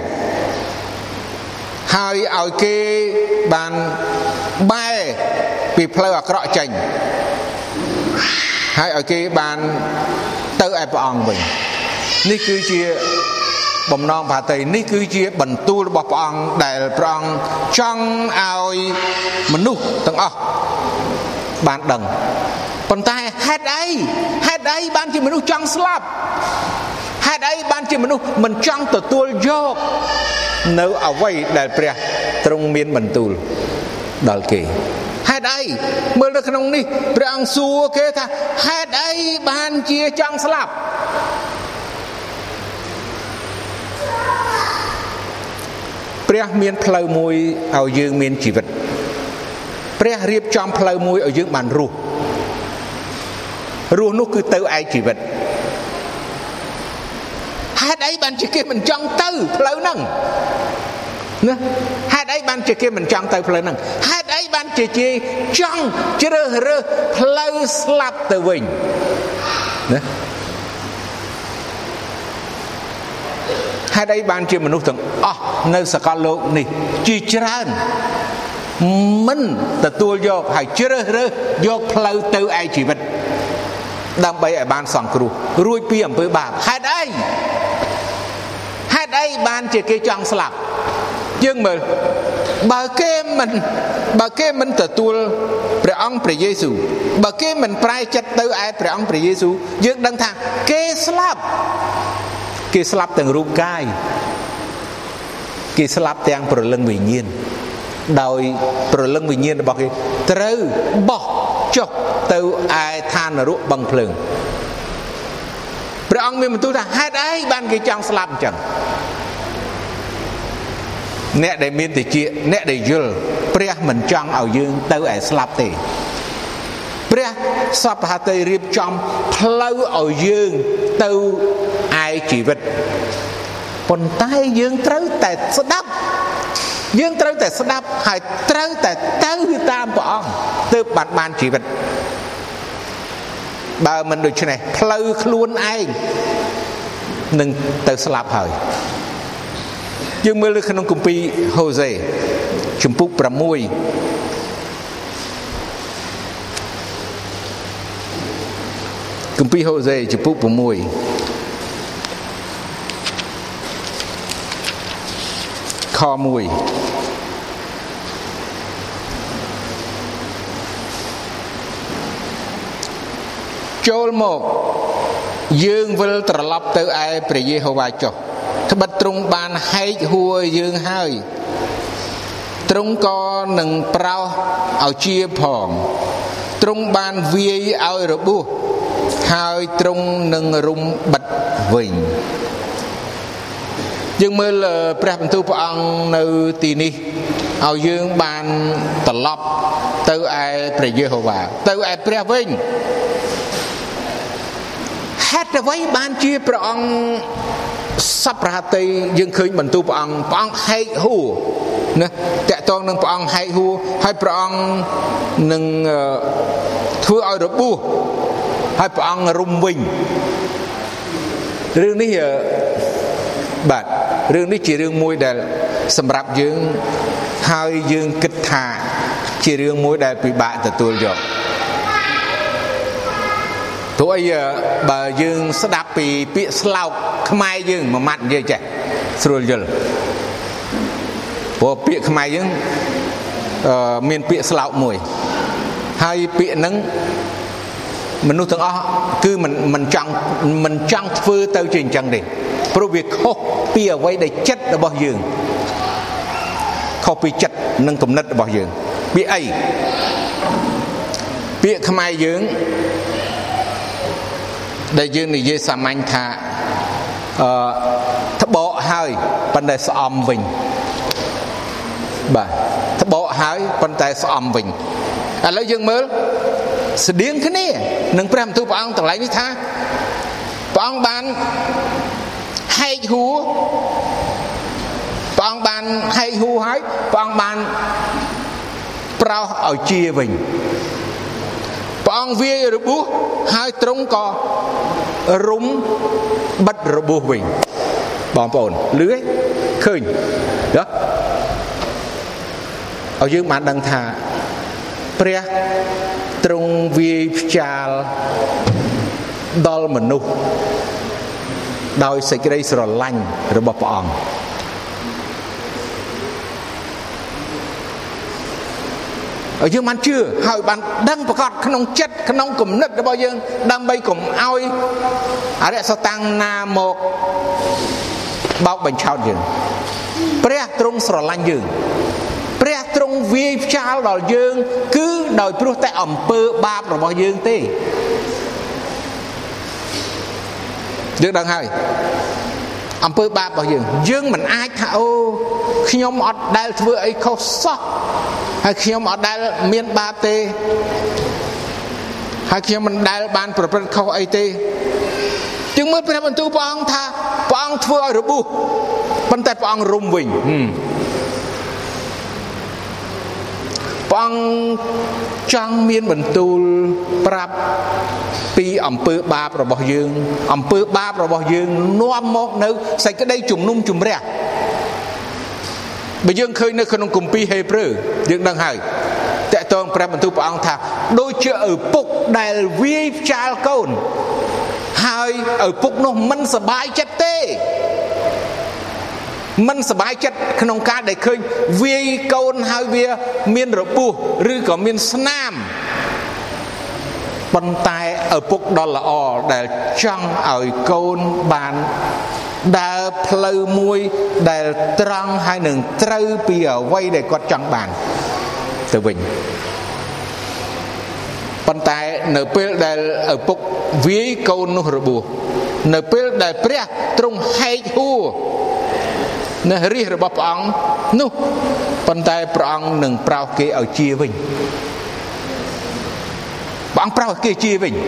ហើយឲ្យគេបានបែរពីផ្លូវអាក្រក់ចេញហើយឲ្យគេបានទៅឯព្រះអង្គវិញនេះគឺជាបំណងផាតីនេះគឺជាបន្ទូលរបស់ព្រះអង្គដែលព្រះអង្គចង់ឲ្យមនុស្សទាំងអស់បានដឹងប៉ុន្តែហេតុអីហេតុអីបានជាមនុស្សចង់ស្លាប់ហេតុអីបានជាមនុស្សមិនចង់ទទួលយកនៅអ្វីដែលព្រះទ្រង់មានបន្ទូលដល់គេហេតុអីមើលនៅក្នុងនេះព្រះអង្គសួរគេថាហេតុអីបានជាចង់ស្លាប់ព្រះមានផ្លូវមួយឲ្យយើងមានជីវិតព្រះរៀបចំផ្លូវមួយឲ្យយើងបានរស់រស់នោះគឺទៅឯជីវិតហេតុអីបានជាគេមិនចង់ទៅផ្លូវហ្នឹងណាហេតុអីបានជាគេមិនចង់ទៅផ្លូវហ្នឹងហេតុអីបានជាគេចង់ជ្រើសរើសផ្លូវស្លាប់ទៅវិញណាហេតុអីបានជាមនុស្សទាំងអស់នៅសកលលោកនេះជាច្រើនមិនទទួលយកហើយជ្រើសរើសយកផ្លូវទៅឯជីវិតដើម្បីឲ្យបានសង្គ្រោះរួចពីអំពើបាបហេតុអីបានជាគេចង់ស្លាប់យើងមើលបើគេមិនបើគេមិនទទួលព្រះអង្គព្រះយេស៊ូវបើគេមិនប្រែចិត្តទៅឯព្រះអង្គព្រះយេស៊ូវយើងដឹងថាគេស្លាប់គេស្លាប់ទាំងរូបកាយគេស្លាប់ទាំងព្រលឹងវិញ្ញាណដោយព្រលឹងវិញ្ញាណរបស់គេត្រូវបោះចុះទៅឯឋាននរកបឹងភ្លើងព្រះអង្គមានបន្ទូលថាហេតុអីបានគេចង់ស្លាប់អញ្ចឹងអ្នកដែលមានតិចអ្នកដែលយល់ព្រះមិនចង់ឲ្យយើងទៅឯស្លាប់ទេព្រះសពហត្ថរៀបចំផ្លូវឲ្យយើងទៅឯជីវិតប៉ុន្តែយើងត្រូវតែស្ដាប់យើងត្រូវតែស្ដាប់ហើយត្រូវតែទៅតាមព្រះអង្គទើបបានបានជីវិតបើមិនដូច្នេះផ្លូវខ្លួនឯងនឹងទៅស្លាប់ហើយយើងមើលនៅក្នុងគម្ពីរហូសេជំពូកប្រាំមួយគម្ពីរហូសេជំពូកប្រាំមួយខមួយចូលមកយើងវិលត្រឡប់ទៅឯព្រះយេហូវ៉ាចុះត្បិតទ្រង់បានហែកហួរយើងហើយទ្រង់ក៏នឹងប្រោសឲ្យជាផងទ្រង់បានវាយឲ្យរបួសហើយទ្រង់នឹងរុំបិទវិញយើងមើលព្រះបន្ទូលព្រះអង្គនៅទីនេះឲ្យយើងបានត្រឡប់ទៅឯព្រះយេហូវ៉ាទៅឯព្រះវិញហេតុអ្វីបានជាព្រះអង្គសពរហតីយើងឃើញបន្ទូលព្រះអង្គព្រះអង្គហែកហួរណាតកតងនឹងព្រះអង្គហែកហួរហើយព្រះអង្គនឹងធ្វើឲ្យរបួសហើយព្រះអង្គរុំវិញរឿងនេះបាទរឿងនេះជារឿងមួយដែលសម្រាប់យើងហើយយើងគិតថាជារឿងមួយដែលពិបាកទទួលយកព្រោះអីបើយើងស្ដាប់ពីពាក្យស្លោកខ្មែរយើងមួយម៉ាត់និយាយចេះស្រួលយល់ព្រោះពាក្យខ្មែរយើងអឺមានពាក្យស្លោកមួយហើយពាក្យហ្នឹងមនុស្សទាំងអស់គឺមិនមិនចង់មិនចង់ធ្វើទៅជាអញ្ចឹងទេព្រោះវាខុសពីអ្វីដែលចិត្តរបស់យើងខុសពីចិត្តនិងគំនិតរបស់យើងពាក្យអីពាក្យខ្មែរយើងដែលយើងនិយាយសាមញ្ញថាអឺត្បកហើយប៉ុន្តែស្អំវិញបាទត្បកហើយប៉ុន្តែស្អំវិញឥឡូវយើងមើលស្តៀងគ្នានឹងព្រះបន្ទូលព្រះអង្គទាំងឡាយនេះថាព្រះអង្គបានហែកហួរព្រះអង្គបានហែកហួរហើយព្រះអង្គបានប្រោសឲ្យជាវិញព្រះអង្គវាយរបួសហើយទ្រង់ក៏រុំបិទរបួសវិញបងប្អូនលឺទេឃើញណាឲ្យយើងបានដឹងថាព្រះទ្រង់វាយផ្ចាលដល់មនុស្សដោយសេចក្តីស្រឡាញ់របស់ព្រះអង្គឲ្យយើងបានជឿហើយបានដឹងប្រកបក្នុងចិត្តក្នុងគំនិតរបស់យើងដើម្បីកុំឲ្យអរិយសតាំងណាមកបោកបញ្ឆោតយើងព្រះទ្រង់ស្រឡាញ់យើងព្រះទ្រង់វាយផ្ចាលដល់យើងគឺដោយព្រោះតែអំពើបាបរបស់យើងទេយើងដឹងហើយអំពើបាបរបស់យើងយើងមិនអាចថាអូខ្ញុំអត់ដែលធ្វើអីខុសសោះហើយខ្ញុំអត់ដែលមានបាបទេហើយខ្ញុំមិនដែលបានប្រព្រឹត្តខុសអីទេជាងមើលព្រះបន្ទូលព្រះអង្គថាព្រះអង្គធ្វើឲ្យរបួសប៉ុន្តែព្រះអង្គរុំវិញព្រះអង្គចង់មានបន្ទូលប្រាប់ពីអំពើបាបរបស់យើងអំពើបាបរបស់យើងនាំមកនៅសេចក្តីជំនុំជម្រះបើយើងឃើញនៅក្នុងគម្ពីរហេព្រើរយើងដឹងហើយតកតងព្រះបន្ទូលព្រះអង្គថាដូចជាឪពុកដែលវាយផ្ចាលកូនហើយឪពុកនោះមិនសប្បាយចិត្តទេមិនសบายចិត្តក្នុងការដែលឃើញវាយកូនហើយវាមានរបួសឬក៏មានស្នាមប៉ុន្តែឪពុកដ៏ល្អដែលចង់ឲ្យកូនបានដើរផ្លូវមួយដែលត្រង់ហើយនឹងត្រូវពីអ្វីដែលគាត់ចង់បានទៅវិញប៉ុន្តែនៅពេលដែលឪពុកវាយកូននោះរបួសនៅពេលដែលព្រះទ្រង់ហែកហួរនៅរាជរបស់ព្រះអង្គនោះប៉ុន្តែព្រះអង្គនឹងប្រោសគេឲ្យជាវិញព្រះអង្គប្រោសគេជាវិញ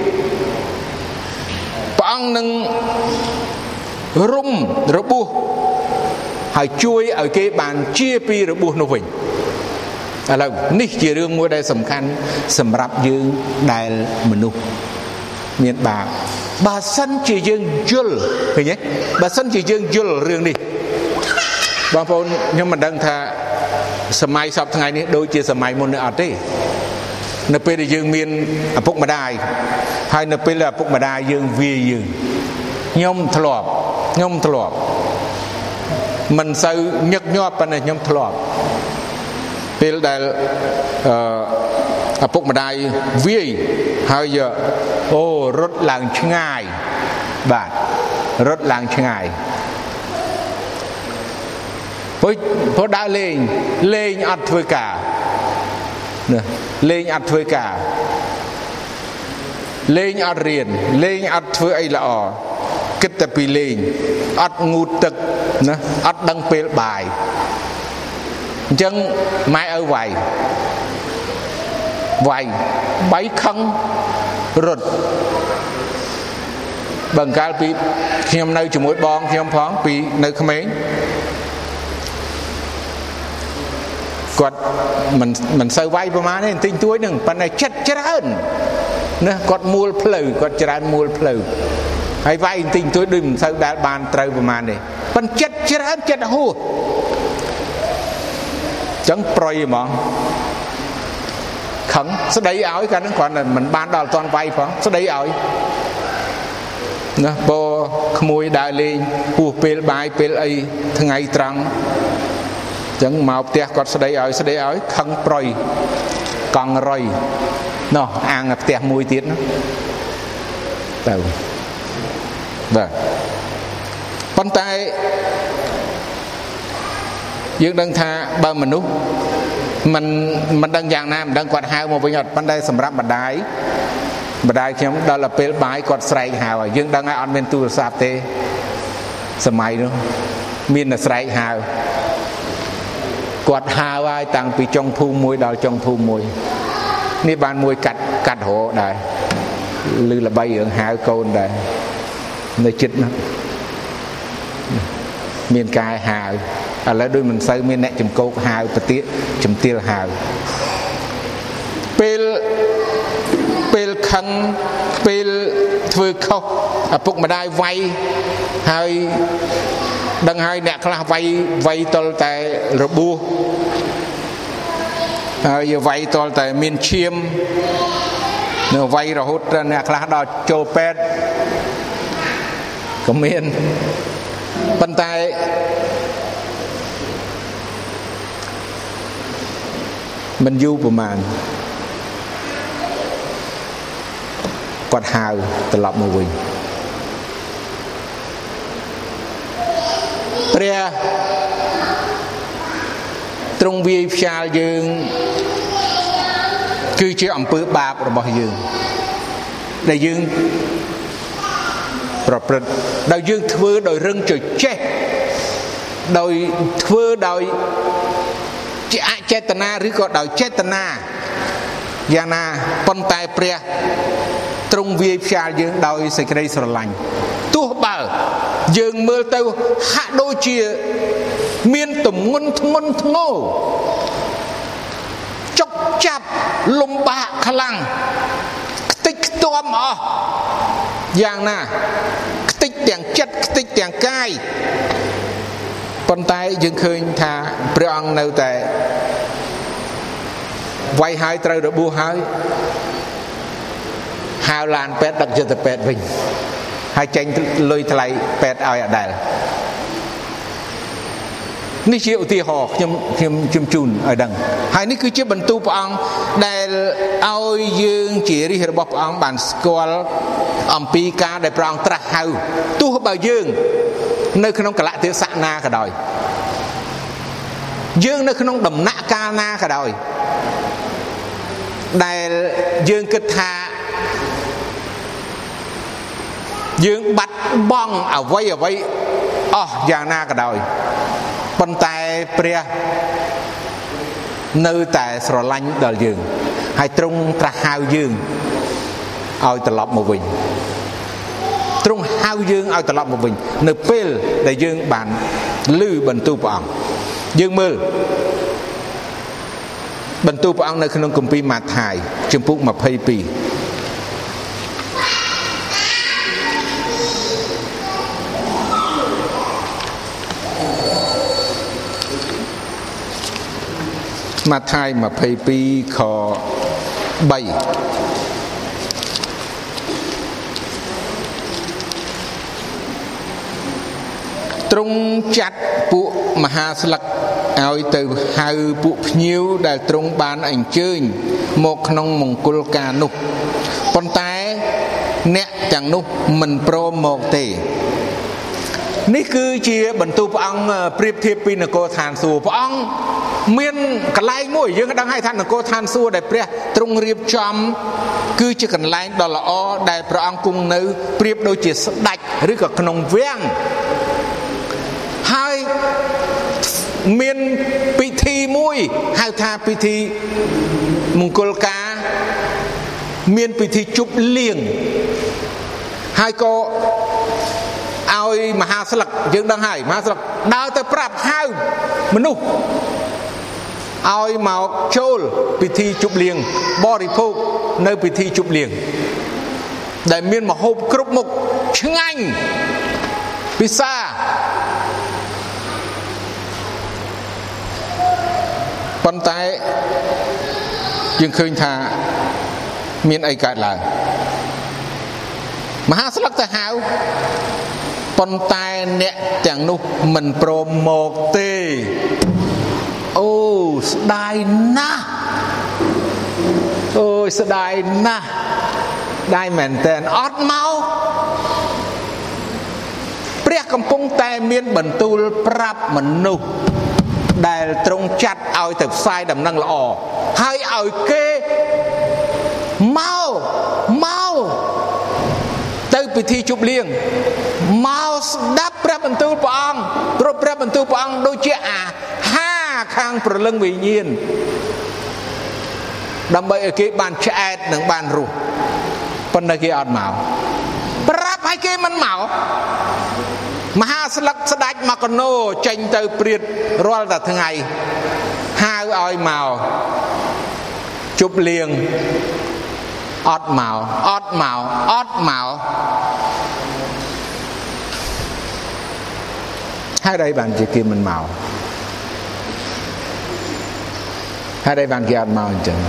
ព្រះអង្គនឹងរុំរបួសហើយជួយឲ្យគេបានជាពីរបួសនោះវិញឥឡូវនេះជារឿងមួយដែលសំខាន់សម្រាប់យើងដែលមនុស្សមានបាបបើសិនជាយើងយល់ឃើញទេបើសិនជាយើងយល់រឿងនេះបងប្អូនខ្ញុំមិនដឹងថាសម័យសពថ្ងៃនេះដូចជាសម័យមុននេះអត់ទេនៅពេលដែលយើងមានឪពុកម្ដាយហើយនៅពេលដែលឪពុកម្ដាយយើងវាយើងខ្ញុំធ្លាប់ខ្ញុំធ្លាប់មិនសូវញឹកញាប់ប៉ុន្តែខ្ញុំធ្លាប់ពេលដែលឪពុកម្ដាយវាយហើយអូរត់ឡើងឆ្ងាយបាទរត់ឡើងឆ្ងាយព្រោះព្រោះដើរលេងលេងអត់ធ្វើការណាលេងអត់ធ្វើការលេងអត់រៀនលេងអត់ធ្វើអីល្អគិតតែពីលេងអត់ងូតទឹកណាអត់ដឹងពេលបាយអញ្ចឹងម៉ែឪវាយវាយបៃខឹងរត់បើកាលពីខ្ញុំនៅជាមួយបងខ្ញុំផងពីនៅក្មេងគាត់មិនមិនសូវវាយប្រហែលទេបន្តិចតួចហ្នឹងប៉ុន្តែចិត្តច្រើនណាគាត់មូលផ្លូវគាត់ច្រើនមូលផ្លូវហើយវាយបន្តិចតួចដូចមិនសូវដែលបានត្រូវប្រហែលទេប៉ុន្តែចិត្តច្រើនចិត្តហួសចឹងប្រយហ្មងខឹងស្ដីឲ្យកាលហ្នឹងគ្រាន់តែមិនបានដល់អត់ទាន់វាយផងស្ដីឲ្យណាបើក្មួយដើរលេងពោះពេលបាយពេលអីថ្ងៃត្រង់ចឹងមកផ្ទះគាត់ស្ដីឲ្យស្ដីឲ្យខឹងប្រយកង់រុយណោះអាងផ្ទះមួយទៀតទៅបាទប៉ុន្តែយើងដឹងថាបើមនុស្សមិនមិនដឹងយ៉ាងណាមិនដឹងគាត់ហៅមកវិញអត់ប៉ុន្តែសម្រាប់ម្ដាយម្ដាយខ្ញុំដល់ពេលបាយគាត់ស្រែកហៅហើយយើងដឹងហើយអត់មានទូរស័ព្ទទេសម័យនោះមានតែស្រែកហៅគាត់ហៅហើយតាំងពីចុងភូមិមួយដល់ចុងភូមិមួយនេះបានមួយកាត់កាត់រោដែរឬល្បីរឿងហៅកូនដែរនៅចិត្តនោះមានកាយហៅឥឡូវដូចមិនសូវមានអ្នកចំកោកហៅប្រតិជំទាលហៅពេលពេលខឹងពេលធ្វើខុសឪពុកម្ដាយវាយហើយដឹងហើយអ្នកខ្លះវាយវាយតលតែរបួសហើយវាយតលតែមានឈាមនៅវាយរហូតអ្នកខ្លះដល់ចូលពេទ្យក៏មានប៉ុន្តែមិនយូរប្រមាណគាត់ហៅត្រឡប់មកវិញព្រះទ្រង់វាយផ្ចាលយើងគឺជាអំពើបាបរបស់យើងដែលយើងប្រព្រឹត្តដោយយើងធ្វើដោយរឹងជចេះដោយធ្វើដោយជាអចេតនាឬក៏ដោយចេតនាយ៉ាងណាប៉ុន្តែព្រះទ្រង់វាយផ្ចាលយើងដោយសេចក្តីស្រឡាញ់ទោះបើយើងមើលទៅហាក់ដូចជាមានទម្ងន់ធ្ងន់ធ្ងរចុកចាប់លំបាកខ្លាំងខ្ទេចខ្ទាំអស់យ៉ាងណាខ្ទេចទាំងចិត្តខ្ទេចទាំងកាយប៉ុន្តែយើងឃើញថាព្រះអង្គនៅតែវាយហើយត្រូវរបួសហើយហៅឡានពេទ្យដឹកយកទៅពេទ្យវិញហើយចេញលុយថ្លៃពេទ្យឲ្យអដែលនេះជាឧទាហរណ៍ខ្ញុំខ្ញុំជម្ជូនឲ្យដឹងហើយនេះគឺជាបន្ទូលព្រះអង្គដែលឲ្យយើងជារាជរបស់ព្រះអង្គបានស្គាល់អំពីការដែលព្រះអង្គត្រាស់ហៅទោះបើយើងនៅក្នុងកលៈទេសៈណាក៏ដោយយើងនៅក្នុងដំណាក់កាលណាក៏ដោយដែលយើងគិតថាយើងបាត់បង់អ្វីអ្វីអស់យ៉ាងណាក៏ដោយប៉ុន្តែព្រះនៅតែស្រឡាញ់ដល់យើងហើយទ្រង់ត្រាស់ហៅយើងឲ្យត្រឡប់មកវិញទ្រង់ហៅយើងឲ្យត្រឡប់មកវិញនៅពេលដែលយើងបានឮបន្ទូលព្រះអង្គយើងមើលបន្ទូលព្រះអង្គនៅក្នុងគម្ពីរម៉ាថាយជំពូកម្ភៃពីរម៉ាថាយម្ភៃពីរខបីទ្រង់ចាត់ពួកមហាស្លឹកឲ្យទៅហៅពួកភ្ញៀវដែលទ្រង់បានអញ្ជើញមកក្នុងមង្គលការនោះប៉ុន្តែអ្នកទាំងនោះមិនព្រមមកទេនេះគឺជាបន្ទូលព្រះអង្គប្រៀបធៀបពីនគរឋានសួគ៌ព្រះអង្គមានកន្លែងមួយយើងដឹងហើយថានគរឋានសួគ៌ដែលព្រះទ្រង់រៀបចំគឺជាកន្លែងដ៏ល្អដែលព្រះអង្គគង់នៅប្រៀបដូចជាស្ដេចឬក៏ក្នុងវាំងហើយមានពិធីមួយហៅថាពិធីមង្គលការមានពិធីជប់លៀងហើយក៏ឲ្យមហាស្លឹកយើងដឹងហើយមហាស្លឹកដើរទៅប្រាប់ហៅមនុស្សឲ្យមកចូលពិធីជប់លៀងបរិភោគនៅពិធីជប់លៀងដែលមានម្ហូបគ្រប់មុខឆ្ងាញ់ពិសាប៉ុន្តែយើងឃើញថាមានអីកើតឡើងមហាស្លឹកទៅហៅប៉ុន្តែអ្នកទាំងនោះមិនព្រមមកទេអូស្ដាយណាស់អូយស្ដាយណាស់ដែរមែនតើអត់មកព្រះកំពុងតែមានបន្ទូលប្រាប់មនុស្សដែលទ្រង់ចាត់ឲ្យទៅផ្សាយដំណឹងល្អហើយឲ្យគេមកមកទៅពិធីជប់លៀងមកស្ដាប់ព្រះបន្ទូលព្រះអង្គព្រោះព្រះបន្ទូលព្រះអង្គដូចជាអាហារខាងព្រលឹងវិញ្ញាណដើម្បីឲ្យគេបានឆ្អែតនិងបានរស់ប៉ុន្តែគេអត់មកប្រាប់ឲ្យគេមិនមកមហាស្លឹកស្ដាច់មកកណោចេញទៅព្រាតរាល់តែថ្ងៃហៅឲ្យមកជប់លៀងអត់មកអត់មកអត់មកហើយđâyបានជាគេមិនមកហើយđâyបានគេអត់មកអញ្ចឹង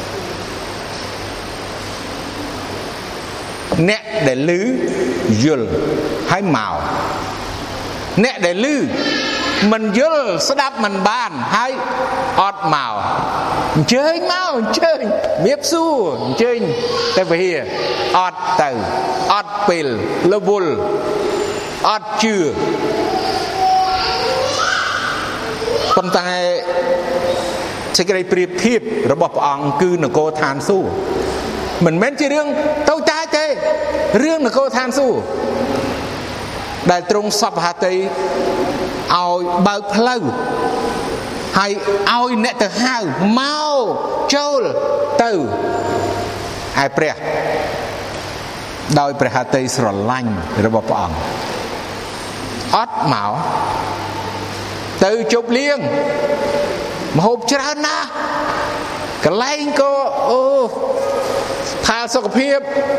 អ្នកដែលឮយល់ហើយមកអ្នកដែលឮមិនយល់ស្ដាប់មិនបានហើយអត់មកអញ្ជើញមកអញ្ជើញមៀបសួរអញ្ជើញទៅវិហារអត់ទៅអត់ពេលលវលអត់ជឿប៉ុន្តែសេចក្តីប្រៀបធៀបរបស់ព្រះអង្គគឺនគរឋានសួគ៌មិនមែនជារឿងតូចតាចទេរឿងនគរឋានសួគ៌ដែលទ្រង់សពហត្ថីឲ្យបើកផ្លូវហើយឲ្យអ្នកទៅហៅមកចូលទៅឯព្រះដោយព្រះហត្ថីស្រឡាញ់របស់ព្រះអង្គអត់មកទៅជប់លៀងម្ហូបច្រើនណាស់កន្លែងក៏អូផាលសុខភាព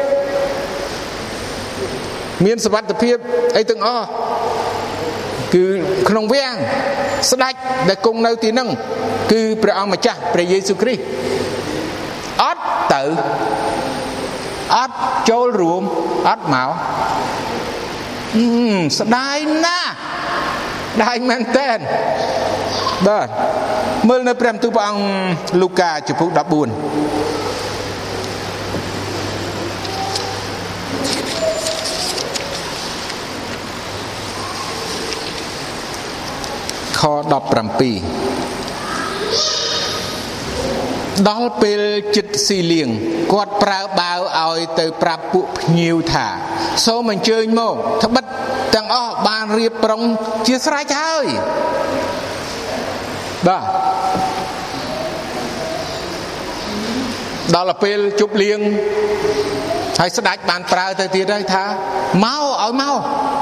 មានសុវត្ថិភាពអីទាំងអស់គឺក្នុងវាំងស្ដេចដែលគង់នៅទីហ្នឹងគឺព្រះអង្គម្ចាស់ព្រះយេស៊ូវគ្រីស្ទអត់ទៅអត់ចូលរួមអត់មកស្ដាយណាស់ដែរមែនតើបាទមើលនៅព្រះបន្ទូលព្រះអង្គលូកាជំពូកដប់បួនខដប់ប្រាំពីរដល់ពេលចិត្តស៊ីលៀងគាត់ប្រើបាវឲ្យទៅប្រាប់ពួកភ្ញៀវថាសូមអញ្ជើញមកត្បិតទាំងអស់បានរៀបប្រុងជាស្រេចហើយបាទដល់ពេលជប់លៀងហើយស្ដេចបានប្រើទៅទៀតហើយថាមកឲ្យមក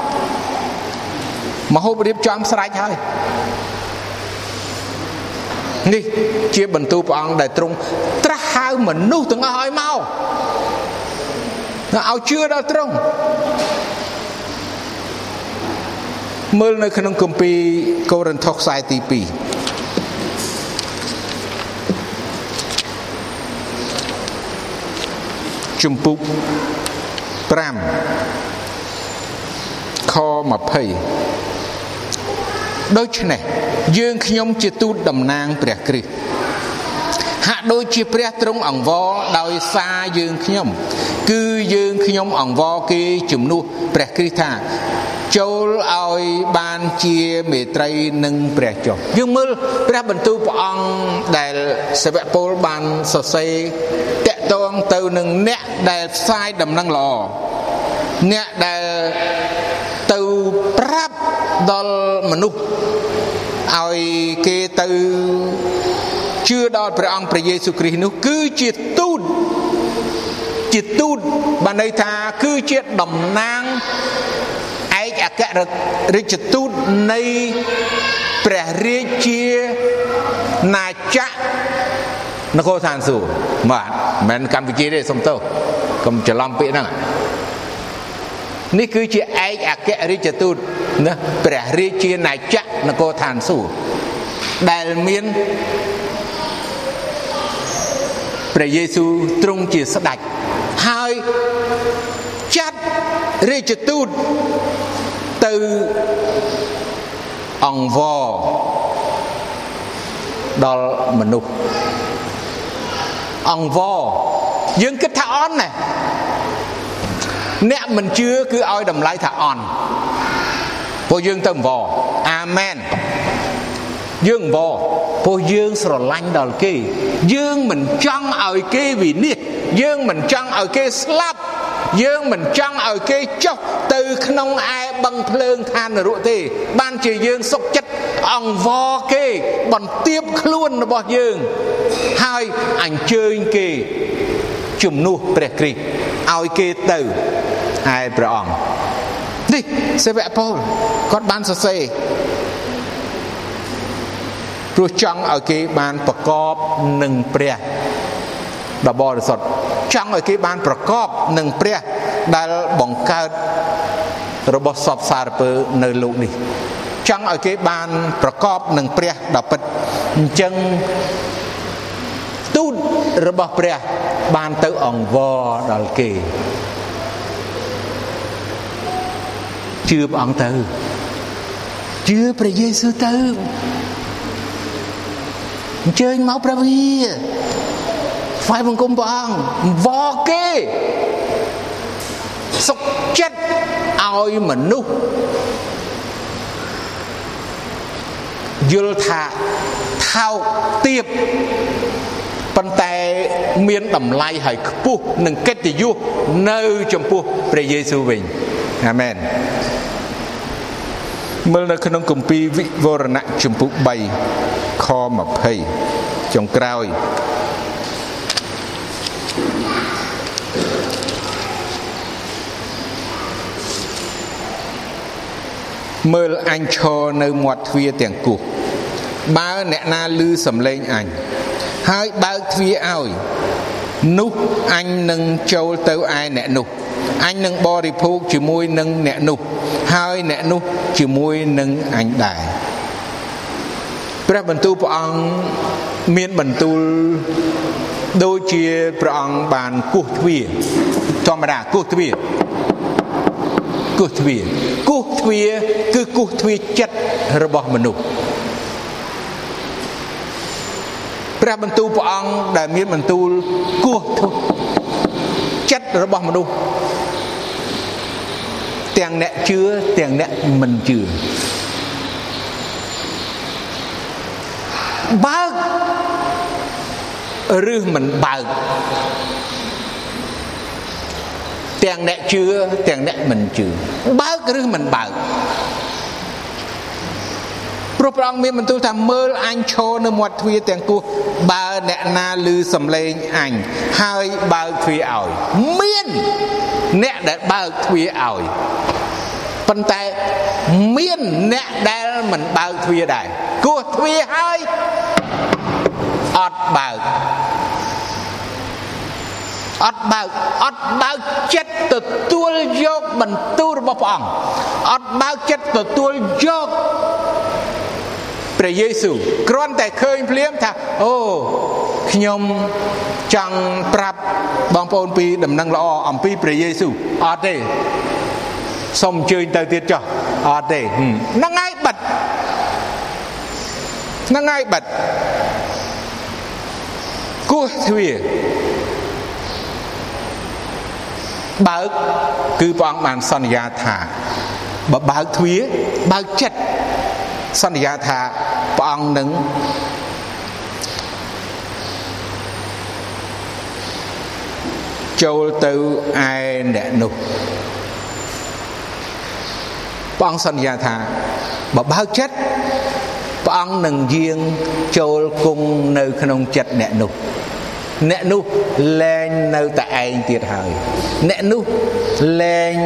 មហូបរៀបចំស្រេចហើយនេះជាបន្ទូលព្រះអង្គដែលទ្រង់ត្រាស់ហៅមនុស្សទាំងអស់ឲ្យមកឲ្យជឿដល់ទ្រង់មើលនៅក្នុងគម្ពីរកូរិនថូសខ្សែទីពីរជំពូកប្រាំខម្ភៃដូច្នេះយើងខ្ញុំជាទូតតំណាងព្រះគ្រីស្ទហាក់ដូចជាព្រះទ្រង់អង្វរដោយសារយើងខ្ញុំគឺយើងខ្ញុំអង្វរគេជំនួសព្រះគ្រីស្ទថាចូលឲ្យបានជាមេត្រីនឹងព្រះចុះយើងមើលព្រះបន្ទូលព្រះអង្គដែលសាវកពលបានសរសេរតាក់ទងទៅនឹងអ្នកដែលផ្សាយដំណឹងល្អអ្នកដែលទៅប្រាប់ដល់មនុស្សឲ្យគេទៅជឿដល់ព្រះអង្គព្រះយេស៊ូវគ្រីស្ទនោះគឺជាទូតជាទូតបានន័យថាគឺជាតំណាងឯកអគ្គរដ្ឋទូតនៃព្រះរាជាណាចក្រនគរឋានសួគ៌បាទមិនមែនកម្ពុជាទេសុំទោសកុំច្រឡំពាក្យហ្នឹងនេះគឺជាឯកអគ្គរដ្ឋទូតណាព្រះរាជាណាចក្រនគរឋានសួគ៌ដែលមានព្រះយេស៊ូវទ្រង់ជាស្ដេចហើយចាត់រាជទូតទៅអង្វរដល់មនុស្សអង្វរយើងគិតថាអន់ណាអ្នកមិនជឿគឺឲ្យតម្លៃថាអន់ព្រោះយើងទៅអង្វរអាមែនយើងអង្វរព្រោះយើងស្រឡាញ់ដល់គេយើងមិនចង់ឲ្យគេវិនិច្ឆ័យយើងមិនចង់ឲ្យគេស្លាប់យើងមិនចង់ឲ្យគេចុះទៅក្នុងឯបឹងភ្លើងឋាននរកទេបានជាយើងសុខចិត្តអង្វរគេបន្ទាបខ្លួនរបស់យើងហើយអញ្ជើញគេជំនួសព្រះគ្រីស្ទឲ្យគេទៅឯព្រះអង្គនេះសាវកប៉ូលគាត់បានសរសេរព្រោះចង់ឲ្យគេបានប្រកបនឹងព្រះដ៏បរិសុទ្ធចង់ឲ្យគេបានប្រកបនឹងព្រះដែលបង្កើតរបស់សពសារពើនៅលោកនេះចង់ឲ្យគេបានប្រកបនឹងព្រះដ៏ពិតអញ្ចឹងទូតរបស់ព្រះបានទៅអង្វរដល់គេជឿព្រះអង្គទៅជឿព្រះយេស៊ូវទៅអញ្ជើញមកព្រះវិហារថ្វាយបង្គំព្រះអង្គវរគេសុខចិត្តឲ្យមនុស្សយល់ថាថោកទាបប៉ុន្តែមានតម្លៃហើយខ្ពស់និងកិត្តិយសនៅចំពោះព្រះយេស៊ូវវិញអាមែនមើលនៅក្នុងគម្ពីរវិវរណៈជំពូកបីខម្ភៃចុងក្រោយមើលអញឈរនៅមាត់ទ្វារទាំងគោះបើអ្នកណាឮសំឡេងអញហើយបើកទ្វារឲ្យនោះអញនឹងចូលទៅឯអ្នកនោះអញនឹងបរិភោគជាមួយនឹងអ្នកនោះហើយអ្នកនោះជាមួយនឹងអញដែរព្រះបន្ទូលព្រះអង្គមានបន្ទូលដូចជាព្រះអង្គបានគោះទ្វារធម្មតាគោះទ្វារគោះទ្វារគោះទ្វារគឺគោះទ្វារចិត្តរបស់មនុស្សព្រះបន្ទូលព្រះអង្គដែលមានបន្ទូលគោះចិត្តរបស់មនុស្សទាំងអ្នកជឿទាំងអ្នកមិនជឿបើកឬមិនបើកទាំងអ្នកជឿទាំងអ្នកមិនជឿបើកឬមិនបើកព្រោះព្រះអង្គមានបន្ទូលថាមើលអញឈរនៅមាត់ទ្វារទាំងគោះបើអ្នកណាឮសំឡេងអញហើយបើកទ្វារឲ្យមានអ្នកដែលបើកទ្វារឲ្យប៉ុន្តែមានអ្នកដែលមិនបើកទ្វារដែរគោះទ្វារហើយអត់បើកអត់បើកអត់បើកចិត្តទទួលយកបន្ទូលរបស់ព្រះអង្គអត់បើកចិត្តទទួលយកព្រះយេស៊ូវគ្រាន់តែឃើញភ្លាមថាអូខ្ញុំចង់ប្រាប់បងប្អូនពីដំណឹងល្អអំពីព្រះយេស៊ូវអត់ទេសូមអញ្ជើញទៅទៀតចុះអត់ទេហ្នឹងហើយបិទហ្នឹងហើយបិទគោះទ្វារបើកគឺព្រះអង្គបានសន្យាថាបើបើកទ្វារបើកចិត្តសន្យាថាព្រះអង្គនឹងចូលទៅឯអ្នកនោះព្រះអង្គសន្យាថាបើបើកចិត្តព្រះអង្គនឹងយាងចូលគង់នៅក្នុងចិត្តអ្នកនោះអ្នកនោះលែងនៅតែឯងទៀតហើយអ្នកនោះលែង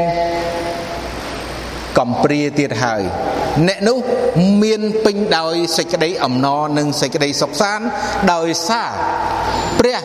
កំព្រាទៀតហើយអ្នកនោះមានពេញដោយសេចក្តីអំណរនិងសេចក្តីសុខសាន្តដោយសារព្រះ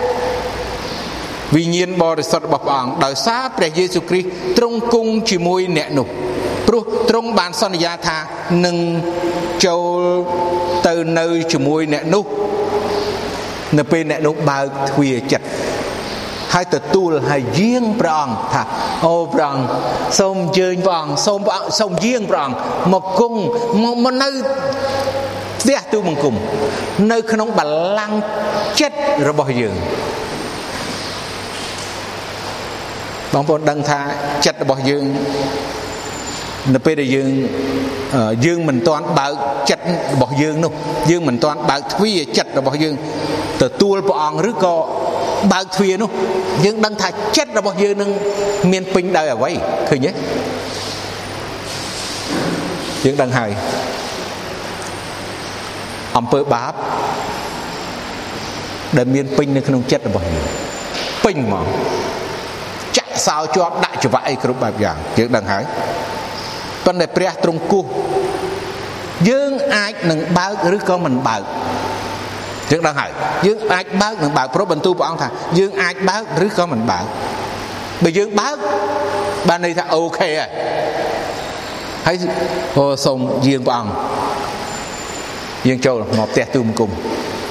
វិញ្ញាណបរិសុទ្ធរបស់ព្រះអង្គដោយសារព្រះយេស៊ូវគ្រីស្ទទ្រង់គង់ជាមួយអ្នកនោះព្រោះទ្រង់បានសន្យាថានឹងចូលទៅនៅជាមួយអ្នកនោះនៅពេលអ្នកនោះបើកទ្វារចិត្តហើយទទួលហើយយាងព្រះអង្គថាអូព្រះអង្គសូមអញ្ជើញព្រះអង្គសូមព្រះអង្គសូមយាងព្រះអង្គមកគង់មកមកនៅផ្ទះទូបង្គំនៅក្នុងបល្ល័ង្កចិត្តរបស់យើងបងប្អូនដឹងថាចិត្តរបស់យើងនៅពេលដែលយើងយើងមិនទាន់បើកចិត្តរបស់យើងនោះយើងមិនទាន់បើកទ្វារចិត្តរបស់យើងទទួលព្រះអង្គឬក៏បើកទ្វារនោះយើងដឹងថាចិត្តរបស់យើងនឹងមានពេញដោយអ្វីឃើញទេយើងដឹងហើយអំពើបាបដែលមានពេញនៅក្នុងចិត្តរបស់យើងពេញហ្មងចាក់សោជាប់ដាក់ច្រវាក់អីគ្រប់បែបយ៉ាងយើងដឹងហើយប៉ុន្តែព្រះទ្រង់គោះយើងអាចនឹងបើកឬក៏មិនបើកយើងដឹងហើយយើងអាចបើកនិងបើកព្រោះបន្ទូលព្រះអង្គថាយើងអាចបើកឬក៏មិនបើកបើយើងបើកបានន័យថាអូខេហើយហើយអូសូមយាងព្រះអង្គយាងចូលមកផ្ទះទូបង្គំ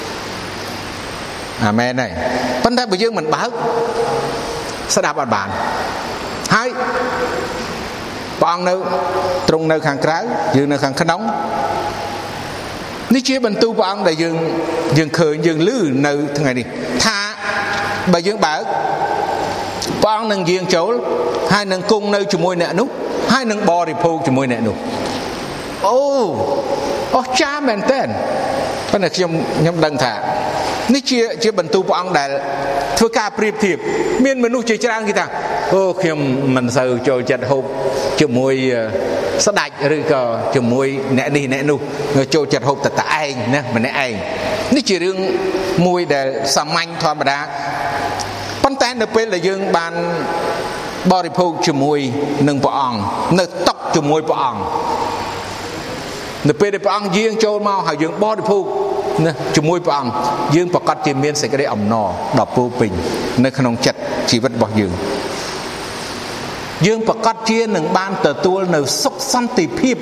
អាមែនហើយប៉ុន្តែបើយើងមិនបើកស្ដាប់អត់បានហើយព្រះអង្គនៅទ្រង់នៅខាងក្រៅយើងនៅខាងក្នុងនេះជាបន្ទូលព្រះអង្គដែលយើងយើងឃើញយើងឮនៅថ្ងៃនេះថាបើយើងបើកព្រះអង្គនឹងយាងចូលហើយនឹងគង់នៅជាមួយអ្នកនោះហើយនឹងបរិភោគជាមួយអ្នកនោះអូអស្ចារ្យមែនទែនប៉ុន្តែខ្ញុំខ្ញុំដឹងថានេះជាជាបន្ទូលព្រះអង្គដែលធ្វើការប្រៀបធៀបមានមនុស្សជាច្រើនគេថាអូខ្ញុំមិនសូវចូលចិត្តហូបជាមួយស្ដាច់ឬក៏ជាមួយអ្នកនេះអ្នកនោះចូលចិត្តហូបតែតែឯងណាម្នាក់ឯងនេះជារឿងមួយដែលសាមញ្ញធម្មតាប៉ុន្តែនៅពេលដែលយើងបានបរិភោគជាមួយនឹងព្រះអង្គនៅតុជាមួយព្រះអង្គនៅពេលដែលព្រះអង្គយាងចូលមកហើយយើងបរិភោគណាជាមួយព្រះអង្គយើងប្រកាសជាមានសេចក្តីអំណរដ៏ពោពេញនៅក្នុងចិត្តជីវិតរបស់យើងយើងប្រកាសជានឹងបានទទួលនៅសុខសន្តិភាព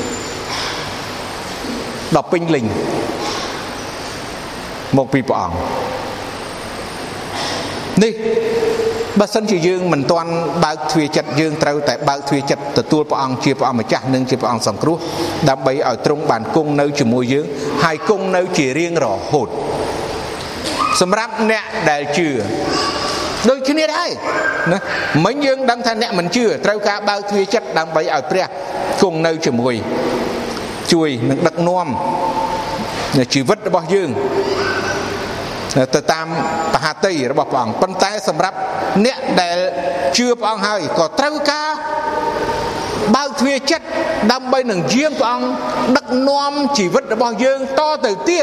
ដ៏ពេញលេញមកពីព្រះអង្គនេះបើសិនជាយើងមិនទាន់បើកទ្វារចិត្តយើងត្រូវតែបើកទ្វារចិត្តទទួលព្រះអង្គជាព្រះអង្គម្ចាស់និងជាព្រះអង្គសង្គ្រោះដើម្បីឲ្យទ្រង់បានគង់នៅជាមួយយើងហើយគង់នៅជារៀងរហូតសម្រាប់អ្នកដែលជឿដូចគ្នាដែរណាមិញយើងដឹងថាអ្នកមិនជឿត្រូវការបើកទ្វារចិត្តដើម្បីឲ្យព្រះគង់នៅជាមួយជួយនឹងដឹកនាំជីវិតរបស់យើងទៅតាមបហាតីរបស់ព្រះអង្គប៉ុន្តែសម្រាប់អ្នកដែលជឿព្រះអង្គហើយក៏ត្រូវការបើកទ្វារចិត្តដើម្បីនឹងយាងព្រះអង្គដឹកនាំជីវិតរបស់យើងតទៅទៀត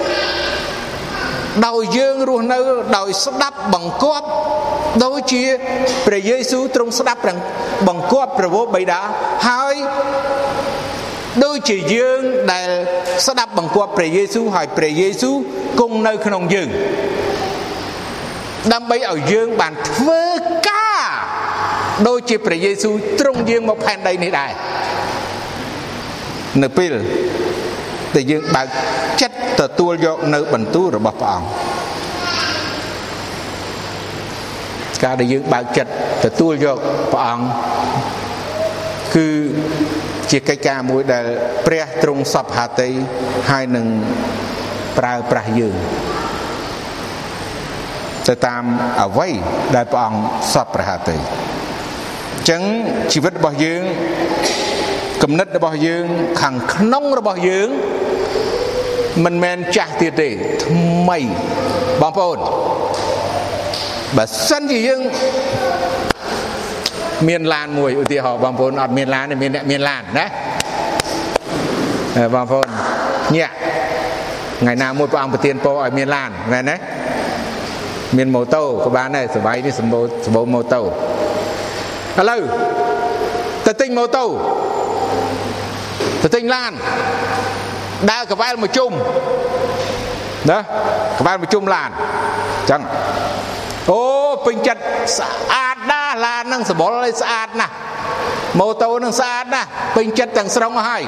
ដោយយើងរស់នៅដោយស្ដាប់បង្គាប់ដូចជាព្រះយេស៊ូវទ្រង់ស្ដាប់បង្គាប់ព្រះវរបិតាហើយដូចជាយើងដែលស្ដាប់បង្គាប់ព្រះយេស៊ូវហើយព្រះយេស៊ូវគង់នៅក្នុងយើងដើម្បីឲ្យយើងបានធ្វើការដូចជាព្រះយេស៊ូវទ្រង់យាងមកផែនដីនេះដែរនៅពេលដែលយើងបើកចិត្តទទួលយកនៅបន្ទូលរបស់ព្រះអង្គការដែលយើងបើកចិត្តទទួលយកព្រះអង្គគឺជាកិច្ចការមួយដែលព្រះទ្រង់សពហាតីហើយនឹងប្រើប្រាស់យើងទៅតាមអ្វីដែលព្រះអង្គសពប្រហាតីអញ្ចឹងជីវិតរបស់យើងគំនិតរបស់យើងខាងក្នុងរបស់យើងមិនមែនចាស់ទៀតទេថ្មីបងប្អូនបើសិនជាយើងមានឡានមួយឧទាហរណ៍បងប្អូនអត់មានឡានទេមានអ្នកមានឡានណាបងប្អូនញាក់ថ្ងៃណាមួយព្រះអង្គប្រទានពរឲ្យមានឡានមែនទេមានម៉ូតូក៏បានដែរសបាយនេះសម្បូរសម្បូរម៉ូតូឥឡូវទៅទិញម៉ូតូទៅទិញឡានដើរកវែលមួយជុំណាកវែលមួយជុំឡានអញ្ចឹងអូពេញចិត្តស្អាតណាស់ឡានហ្នឹងសម្បុរឲ្យស្អាតណាស់ម៉ូតូហ្នឹងស្អាតណាស់ពេញចិត្តទាំងស្រុងហើយ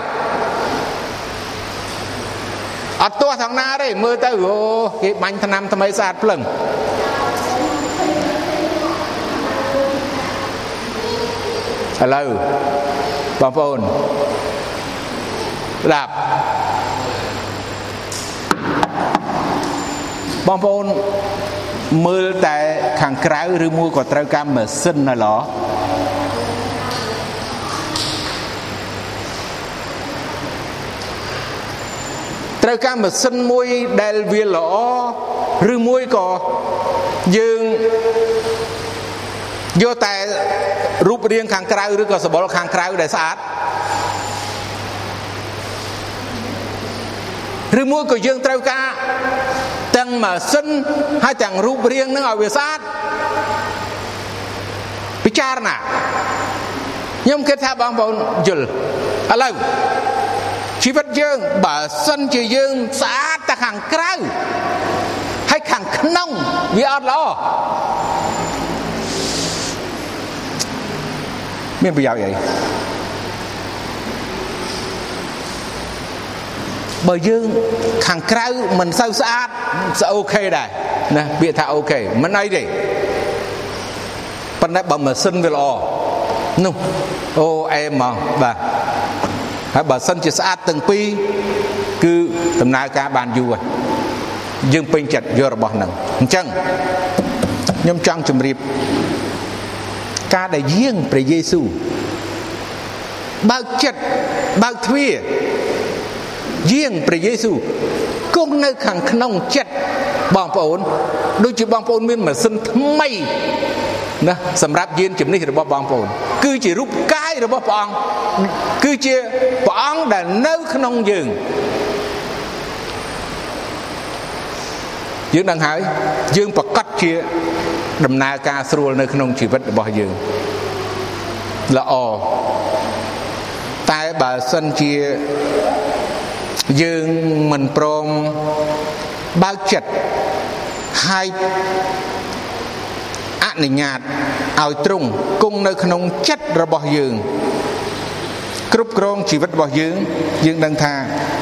អត់ទាស់ថងណាទេមើលទៅអូគេបាញ់ថ្នាំថ្មីស្អាតភ្លឹងឥឡូវបងប្អូនស្ដាប់បងប្អូនមើលតែខាងក្រៅឬមួយក៏ត្រូវការម៉ាស៊ីនណាឡោត្រូវការម៉ាស៊ីនមួយដែលវាល្អឬមួយក៏យើងយកតែរូបរាងខាងក្រៅឬក៏សម្បុរខាងក្រៅដែលស្អាតឬមួយក៏យើងត្រូវការទាំងម៉ាស៊ីនហើយទាំងរូបរាងនឹងឲ្យវាស្អាតពិចារណាខ្ញុំគិតថាបងប្អូនយល់ឥឡូវជីវិតយើងបើសិនជាយើងស្អាតតែខាងក្រៅហើយខាងក្នុងវាអត់ល្អមានប្រយោជន៍អីបើយើងខាងក្រៅមិនសូវស្អាតស្អូខេដែរណាពាក្យថាអូខេមិនអីទេប៉ុន្តែបើម៉ាស៊ីនវាល្អនោះអូអែមហ្មងបាទហើយបើសិនជាស្អាតទាំងពីរគឺដំណើរការបានយូរហើយយើងពេញចិត្តយករបស់ហ្នឹងអញ្ចឹងខ្ញុំចង់ជម្រាបការដែលយាងព្រះយេស៊ូវបើកចិត្តបើកទ្វារយាងព្រះយេស៊ូវគង់នៅខាងក្នុងចិត្តបងប្អូនដូចជាបងប្អូនមានម៉ាស៊ីនថ្មីណាសម្រាប់យានជំនិះរបស់បងប្អូនគឺជារូបកាយរបស់ព្រះអង្គគឺជាព្រះអង្គដែលនៅក្នុងយើងយើងដឹងហើយយើងប្រកាសជាដំណើរការស្រួលនៅក្នុងជីវិតរបស់យើងល្អតែបើសិនជាយើងមិនព្រមបើកចិត្តហើយអនុញ្ញាតឲ្យទ្រង់គង់នៅក្នុងចិត្តរបស់យើងគ្រប់គ្រងជីវិតរបស់យើងយើងដឹងថា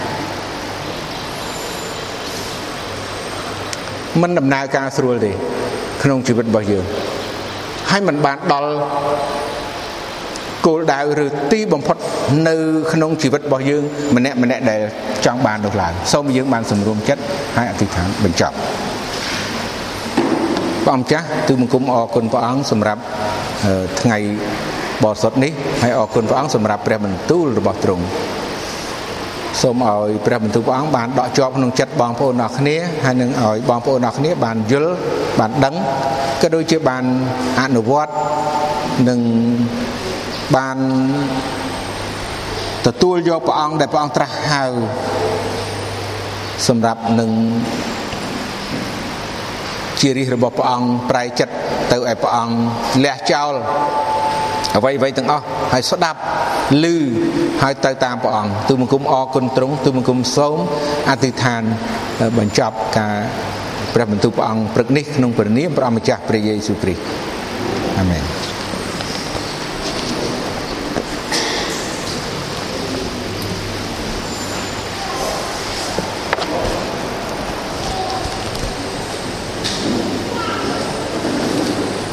មិនដំណើរការស្រួលទេក្នុងជីវិតរបស់យើងហើយមិនបានដល់គោលដៅឬទីបំផុតនៅក្នុងជីវិតរបស់យើងម្នាក់ម្នាក់ដែលចង់បាននោះឡើយសូមយើងបានសម្រួមចិត្តហើយអធិដ្ឋានបញ្ចប់ព្រះអង្គម្ចាស់ទូលបង្គំអរគុណព្រះអង្គសម្រាប់ថ្ងៃបរិសុទ្ធនេះហើយអរគុណព្រះអង្គសម្រាប់ព្រះបន្ទូលរបស់ទ្រង់សូមឲ្យព្រះបន្ទូលព្រះអង្គបានដកជាប់ក្នុងចិត្តបងប្អូនអរគ្នាហើយនឹងឲ្យបងប្អូនអរគ្នាបានយល់បានដឹងក៏ដូចជាបានអនុវត្តនិងបានទទួលយកព្រះអង្គដែលព្រះអង្គត្រាស់ហៅសម្រាប់នឹងជារិះរបស់ព្រះអង្គប្រែចិត្តទៅឲ្យព្រះអង្គលះចោលអ្វីអ្វីទាំងអស់ហើយស្ដាប់ឮហើយទៅតាមព្រះអង្គទូលបង្គំអរគុណទ្រង់ទូលបង្គំសូមអធិដ្ឋានបញ្ចប់ការព្រះបន្ទូលព្រះអង្គព្រឹកនេះក្នុងព្រះនាមព្រះអម្ចាស់ព្រះយេស៊ូវគ្រីស្ទអាមែន